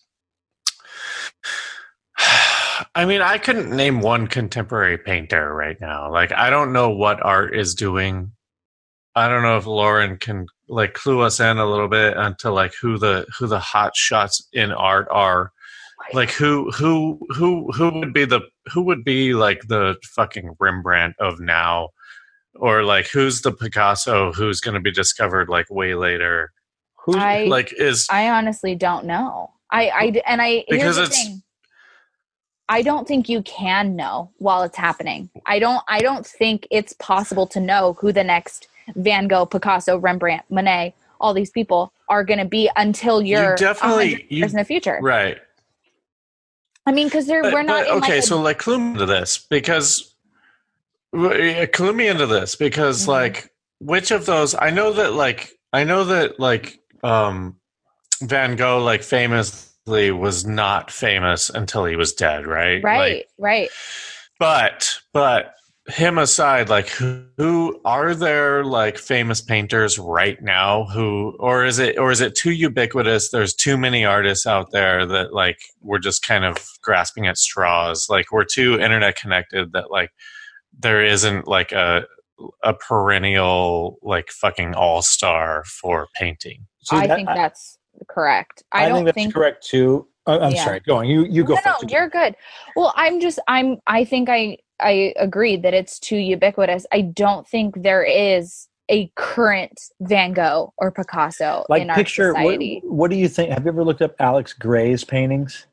I mean, I couldn't name one contemporary painter right now. Like, I don't know what art is doing. I don't know if Lauren can like clue us in a little bit onto like who the who the hot shots in art are. Like who who who who would be the who would be like the fucking Rembrandt of now, or like who's the Picasso who's going to be discovered like way later? who's, I- Like is I honestly don't know. I, I and I Because here's the it's- thing. I don't think you can know while it's happening. I don't. I don't think it's possible to know who the next Van Gogh, Picasso, Rembrandt, Monet, all these people are going to be until you're You definitely- one hundred years you- in the future. right. I mean, because But- we're not but, in okay, like a, so like clue me into this because w- clue me into this because Mhm. like which of those I know that like I know that like um Van Gogh like famously was not famous until he was dead, right? right, Like, right. but but him aside, like who, who are there like famous painters right now who or is it or is it too ubiquitous? There's too many artists out there that like we're just kind of grasping at straws. Like we're too internet connected that like there isn't like a a perennial like fucking all star for painting. see, I that- think that's correct. I, I don't think that's think correct too. Uh, I'm Yeah. sorry. Go on. You you go No, no, first. you're good. Well, I'm just I'm I think I I agree that it's too ubiquitous. I don't think there is a current Van Gogh or Picasso Like in our picture. What, society. what do you think? Have you ever looked up Alex Gray's paintings?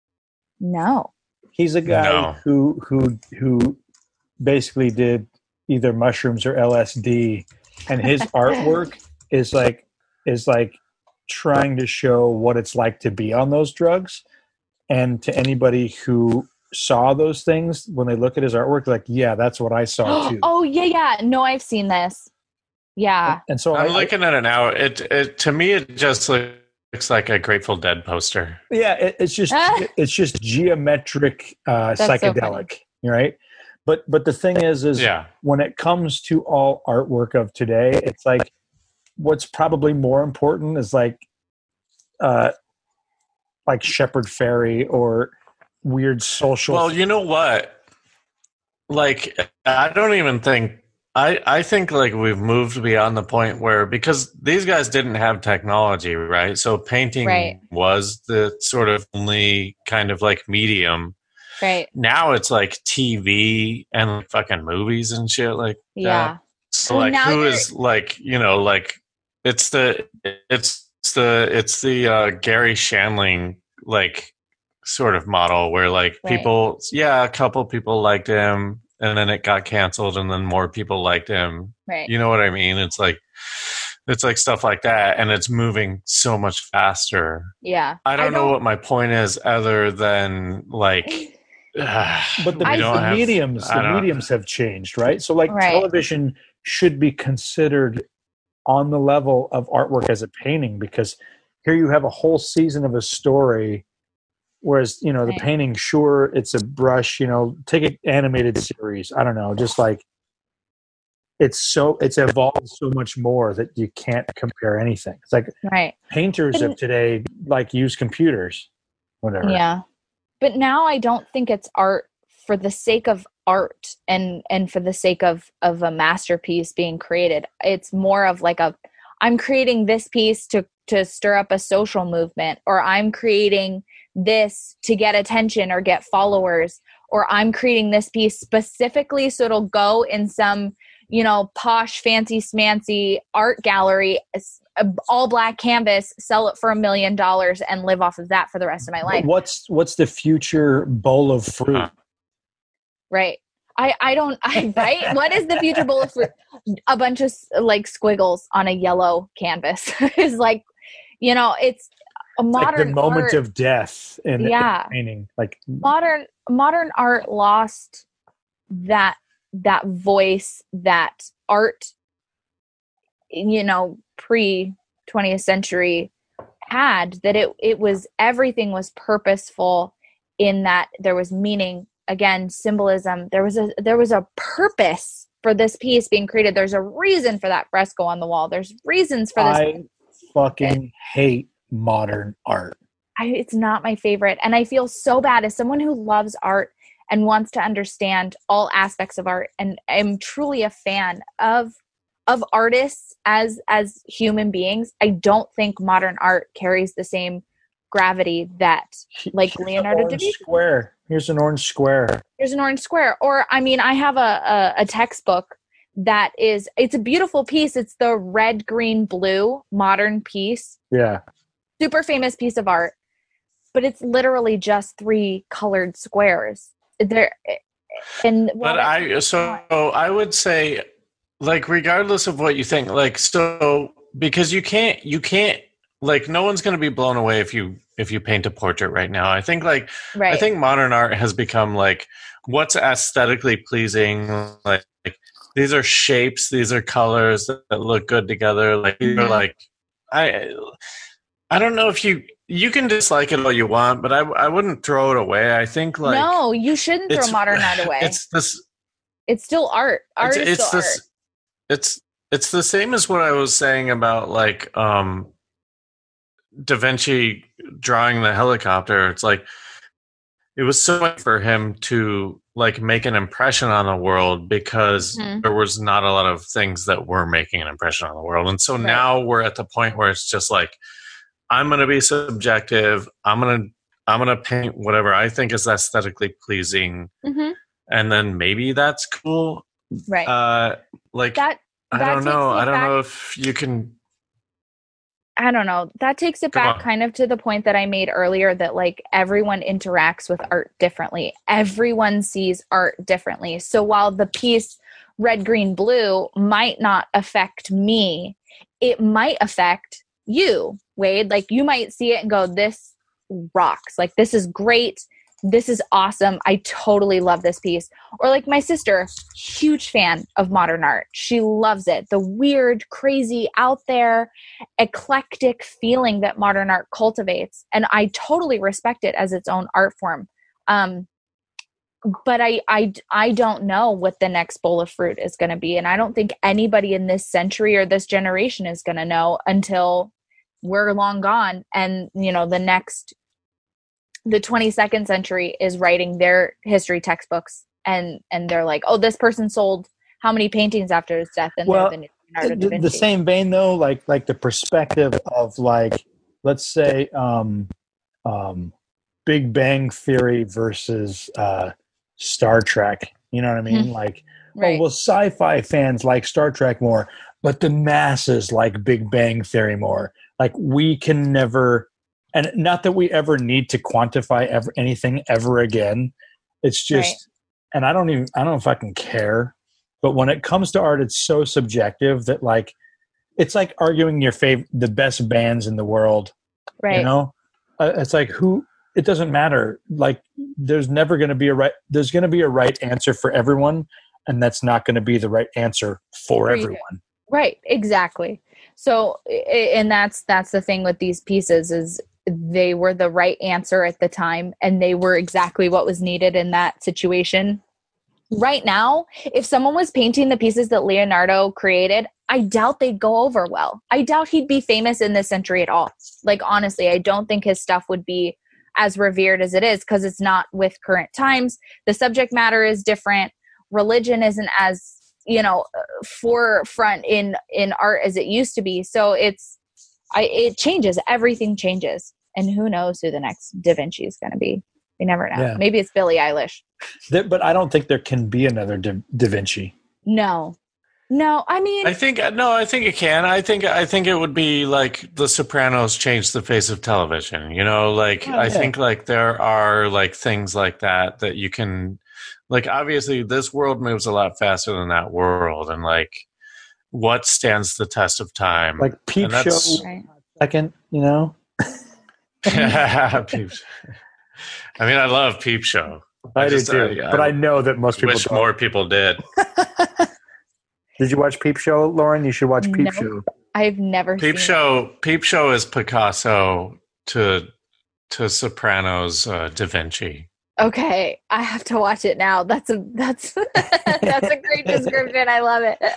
No. He's a guy No. who who who basically did either mushrooms or L S D, and his artwork is like is like trying to show what it's like to be on those drugs. And to anybody who saw those things, when they look at his artwork, like, yeah, that's what I saw too. Oh yeah, yeah. No, I've seen this. Yeah. And so I'm I, looking at it now. It, it to me, it just looks like a Grateful Dead poster. yeah, it, it's just it's just geometric uh, That's so psychedelic, right? But but the thing is, is Yeah. when it comes to all artwork of today, it's like what's probably more important is like uh like Shepard Fairey or weird social. Well, you know what? Like, I don't even think I. I think like we've moved beyond the point where because these guys didn't have technology, right? So painting Right. was the sort of only kind of like medium. Right. Now it's like T V and like fucking movies and shit like Yeah. that. So Well, like, now who you're- is like you know like it's the it's the it's the uh, Gary Shandling like sort of model where like Right. people yeah a couple people liked him and then it got canceled and then more people liked him. Right. You know what I mean? It's like it's like stuff like that, and it's moving so much faster. Yeah. I don't, I know don't- what my point is other than like. But the, we I don't the have- mediums, I the don't- mediums have changed, right? So, like, Right. television should be considered on the level of artwork as a painting, because here you have a whole season of a story, whereas you know the Right. painting, sure, it's a brush. You know, take an animated series. I don't know, just like it's so it's evolved so much more that you can't compare anything. It's like Right. painters of And- today like use computers, whatever. Yeah. But now I don't think it's art for the sake of art and and for the sake of of a masterpiece being created. It's more of like a I'm creating this piece to to stir up a social movement, or I'm creating this to get attention or get followers, or I'm creating this piece specifically so it'll go in some, you know, posh, fancy, smancy art gallery, all black canvas, sell it for a million dollars and live off of that for the rest of my life. What's what's the future bowl of fruit? Huh. Right. I, I don't, I, right? What is the future bowl of fruit? A bunch of like squiggles on a yellow canvas is like, you know, it's a Like modern the moment art, of death in, in Yeah. painting. Like modern, modern art lost that, that voice, that art, you know, pre twentieth century had, that it, it was, everything was purposeful in that there was meaning, again, symbolism. There was a, there was a purpose for this piece being created. There's a reason for that fresco on the wall. There's reasons for this. I fucking hate modern art. I, it's not my favorite. And I feel so bad as someone who loves art and wants to understand all aspects of art. And I'm truly a fan of, of artists as, as human beings. I don't think modern art carries the same gravity that like Here's an Leonardo da orange Vinci. square. Here's an orange square. Here's an orange square. Or, I mean, I have a, a, a textbook that is, it's a beautiful piece. It's the red, green, blue modern piece. Yeah. Super famous piece of art, but it's literally just three colored squares. There, and well, But I so I would say, like, regardless of what you think, like, so because you can't you can't like no one's going to be blown away if you if you paint a portrait right now. I think like right. I think modern art has become like what's aesthetically pleasing. Like, like these are shapes, these are colors that, that look good together. Like these are Mhm. like I I don't know if you you can dislike it all you want, but I I wouldn't throw it away. I think like no, you shouldn't throw it's- modern art away. It's, It's this still art. Art it's, is it's still this art. it's it's the same as what I was saying about like um Da Vinci drawing the helicopter. It's like it was so much for him to like make an impression on the world because Mhm. there was not a lot of things that were making an impression on the world. And so Right. now we're at the point where it's just like I'm going to be subjective. I'm going to I'm going to paint whatever I think is aesthetically pleasing. Mm-hmm. And then maybe that's cool. Right. Uh, like, that, I that don't know. takes it I don't back- know if you can. I don't know. That takes it Come back on. kind of to the point that I made earlier that like everyone interacts with art differently. Everyone sees art differently. So while the piece red, green, blue might not affect me, it might affect you, Wade. Like you might see it and go, this rocks. Like this is great. This is awesome. I totally love this piece. Or like my sister, huge fan of modern art. She loves it. The weird, crazy, out there, eclectic feeling that modern art cultivates. And I totally respect it as its own art form. Um, but I, I, I don't know what the next bowl of fruit is going to be. And I don't think anybody in this century or this generation is going to know until we're long gone. And, you know, the next the twenty-second century is writing their history textbooks and and they're like, oh, this person sold how many paintings after his death, and Well, they're the new Leonardo da the, Vinci. the same vein though, like like the perspective of like, let's say um um Big Bang Theory versus uh Star Trek, you know what I mean? Like, Right. oh well, sci-fi fans like Star Trek more, but the masses like Big Bang Theory more. Like we can never, and not that we ever need to quantify ever anything ever again. It's just, Right. and I don't even, I don't fucking care. But when it comes to art, it's so subjective that like, it's like arguing your favorite, the best bands in the world. Right. You know, uh, it's like who. It doesn't matter. Like, there's never going to be a right. There's going to be a right answer for everyone, and that's not going to be the right answer for For you. everyone. Right, exactly. So, i- and that's that's the thing with these pieces is they were the right answer at the time, and they were exactly what was needed in that situation. Right now, if someone was painting the pieces that Leonardo created, I doubt they'd go over well. I doubt he'd be famous in this century at all. Like, honestly, I don't think his stuff would be as revered as it is because it's not with current times. The subject matter is different. Religion isn't as, you know, forefront in in art as it used to be. So it's I it changes. Everything changes. And who knows who the next Da Vinci is going to be. We never know. Yeah. Maybe it's Billie Eilish. There, but I don't think there can be another Da, da Vinci. No. No, I mean, I think no, I think it can. I think I think it would be like The Sopranos changed the face of television. You know, like Oh, I yeah. think like there are like things like that that you can like obviously this world moves a lot faster than that world, and like what stands the test of time? Like Peep And that's- Show, right. second, you know. Peep. I mean, I love Peep Show. I, just, do too, uh, yeah, but I know that most people wish don't. more people did. Did you watch Peep Show, Lauren? You should watch Peep Nope. Show. I've never Peep seen Show. Peep Show is Picasso to to Sopranos uh, Da Vinci. it. Okay, I have to watch it now. That's a that's that's a great description. I love it.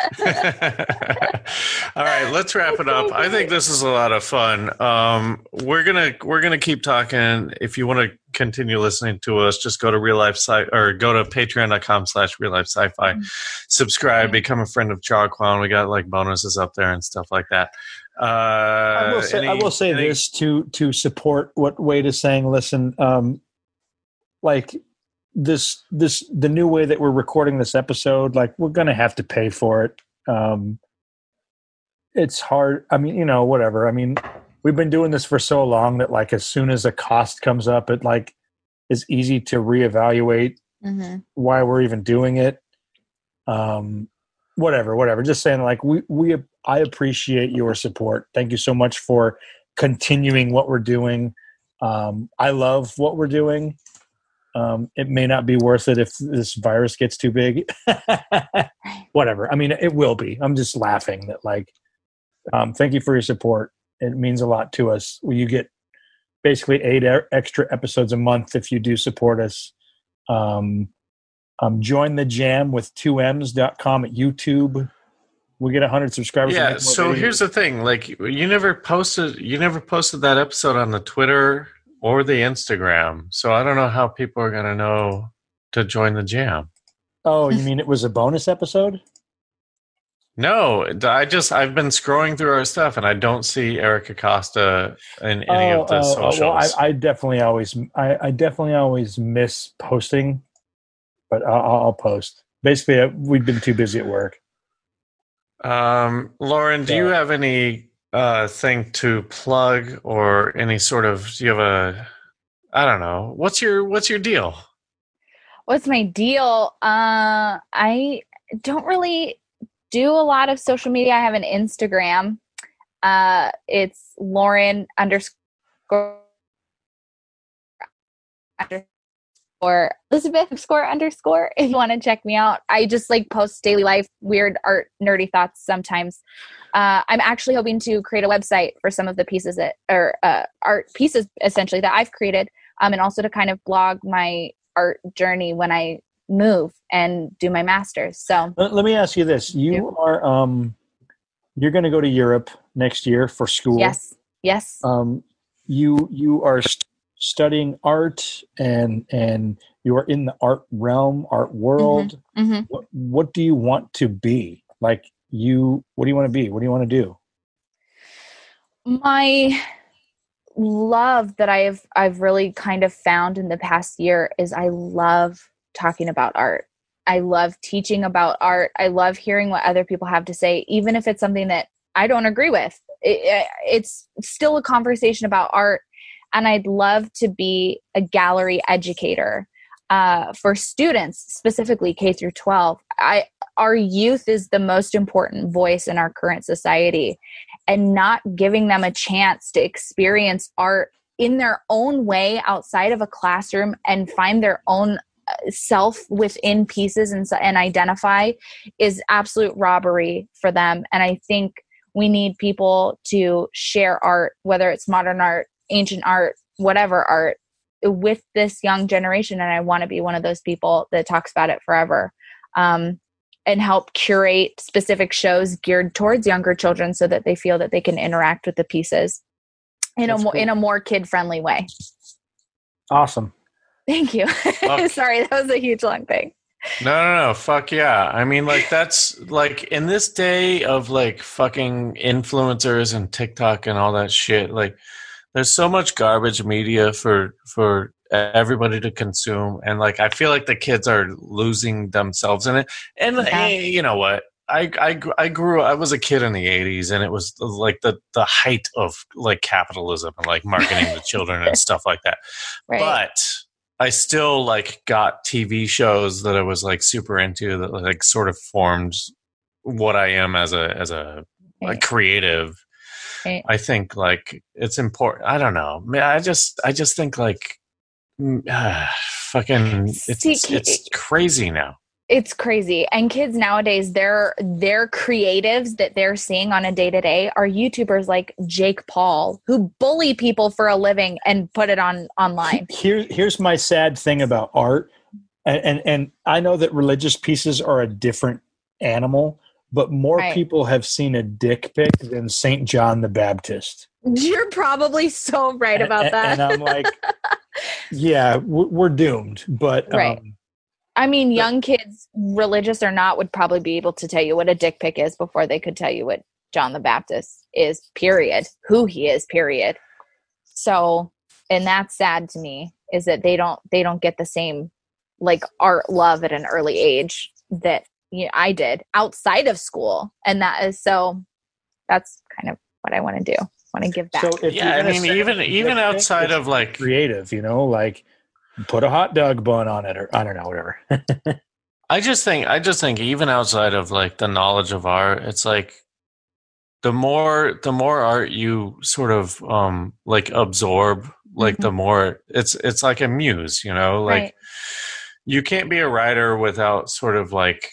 All right, let's wrap it up. I think this is a lot of fun. Um, we're gonna we're gonna keep talking. If you want to continue listening to us, just go to real life sci or go to patreon dot com slash real life sci-fi. Subscribe, become a friend of Jarquan. We got like bonuses up there and stuff like that. Uh, I will say, any- I will say any- this to to support what Wade is saying. Listen, um, like this this the new way that we're recording this episode, like we're gonna have to pay for it. Um, it's hard. I mean, you know, whatever. I mean, we've been doing this for so long that like as soon as a cost comes up, it like is easy to reevaluate hmm why we're even doing it. Um, whatever, whatever. Just saying, like we we I appreciate your support. Thank you so much for continuing what we're doing. Um, I love what we're doing. Um, it may not be worth it if this virus gets too big. Whatever. I mean, it will be. I'm just laughing that like. Um, thank you for your support. It means a lot to us. You get basically eight e- extra episodes a month if you do support us. Um, um, join the jam with two M's dot com at YouTube. We get one hundred subscribers. we yeah. make more So videos. here's the thing: like, you never posted, you never posted that episode on the Twitter or the Instagram. So I don't know how people are gonna know to join the jam. Oh, you mean it was a bonus episode? No, I just I've been scrolling through our stuff and I don't see Eric Acosta in any oh, of the oh, socials. well, I, I definitely always, I, I definitely always miss posting, but I'll, I'll post. Basically, we've been too busy at work. Um, Lauren, do you So- have any uh, thing to plug or any sort of? Do you have a? I don't know. What's your What's your deal? What's my deal? Uh, I don't really do a lot of social media. I have an Instagram. Uh, it's Lauren underscore underscore Elizabeth underscore underscore. If you want to check me out, I just like post daily life, weird art, nerdy thoughts sometimes. Uh, I'm actually hoping to create a website for some of the pieces that or uh, art pieces essentially that I've created, um, and also to kind of blog my art journey when I move and do my master's. So let, let me ask you this: you are um, you're going to go to Europe next year for school. Yes, yes. Um, you you are st- studying art and and you are in the art realm, art world. Mm-hmm. Mm-hmm. What, what do you want to be? Like you, what do you want to be? What do you want to do? My love that I've I've really kind of found in the past year is I love talking about art. I love teaching about art. I love hearing what other people have to say, even if it's something that I don't agree with. It, it's still a conversation about art, and I'd love to be a gallery educator uh, for students, specifically K through twelve. I our youth is the most important voice in our current society, and not giving them a chance to experience art in their own way outside of a classroom and find their own self within pieces and, and identify is absolute robbery for them. And I think we need people to share art, whether it's modern art, ancient art, whatever art, with this young generation. And I want to be one of those people that talks about it forever. Um, and help curate specific shows geared towards younger children so that they feel that they can interact with the pieces in That's a more cool. in a more kid-friendly way. Awesome. Thank you. Okay. Sorry, that was a huge long thing. No, no, no. Fuck yeah. I mean, like, that's like in this day of like fucking influencers and TikTok and all that shit, like, there's so much garbage media for for everybody to consume, and like I feel like the kids are losing themselves in it. And Yeah. eh, you know what? I, I I grew. I was a kid in the eighties, and it was like the the height of like capitalism and like marketing to children and stuff like that. Right. But I still like got T V shows that I was like super into that like sort of formed what I am as a as a, a Right. creative. Right. I think like it's important. I don't know. Man, I just I just think like uh, fucking it's See, it's crazy now. It's crazy. And kids nowadays, their their creatives that they're seeing on a day-to-day are YouTubers like Jake Paul, who bully people for a living and put it on online. Here, here's my sad thing about art, and, and and I know that religious pieces are a different animal, but more Right. people have seen a dick pic than Saint John the Baptist. You're probably so right about and, that. And I'm like, yeah, we're, we're doomed. But Right. um, I mean, young kids, religious or not, would probably be able to tell you what a dick pic is before they could tell you what John the Baptist is, period. Who he is, period. So, and that's sad to me, is that they don't they don't get the same like art love at an early age that you know, I did outside of school. And that is so that's kind of what I want to do. I want to give back. so if Yeah, you're I gonna mean, send even a even dick pic, outside it's of like creative, you know, like put a hot dog bun on it, or I don't know, whatever. I just think I just think even outside of like the knowledge of art, it's like the more the more art you sort of um like absorb, like Mhm. the more it's it's like a muse, you know, like Right. you can't be a writer without sort of like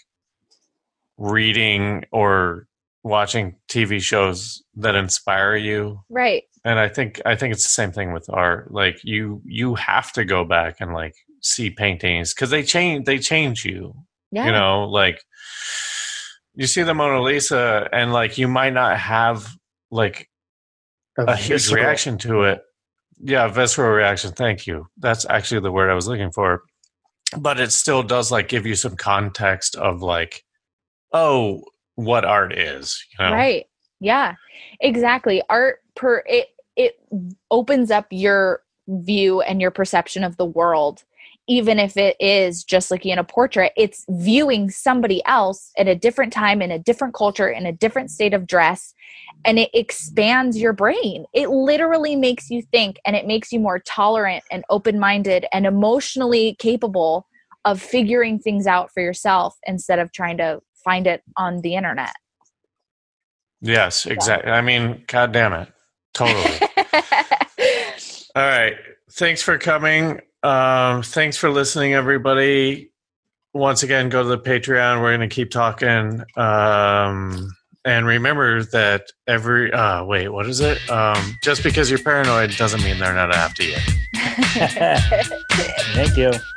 reading or watching T V shows that inspire you. Right. And I think I think it's the same thing with art. Like you you have to go back and like see paintings because they change they change you. Yeah. You know, like you see the Mona Lisa and like you might not have like a huge visceral- reaction to it. Yeah, visceral reaction. Thank you. That's actually the word I was looking for. But it still does like give you some context of like, oh, what art is. You know? Right. Yeah, exactly. Art per it, it opens up your view and your perception of the world. Even if it is just looking at a portrait, it's viewing somebody else at a different time, in a different culture, in a different state of dress, and it expands your brain. It literally makes you think, and it makes you more tolerant and open-minded and emotionally capable of figuring things out for yourself instead of trying to find it on the internet. Yes, exactly. I mean, God damn it. Totally. All right. Thanks for coming. Um, thanks for listening, everybody. Once again, go to the Patreon. We're going to keep talking. Um, and remember that every, uh, wait, what is it? Um, just because you're paranoid doesn't mean they're not after you. Thank you.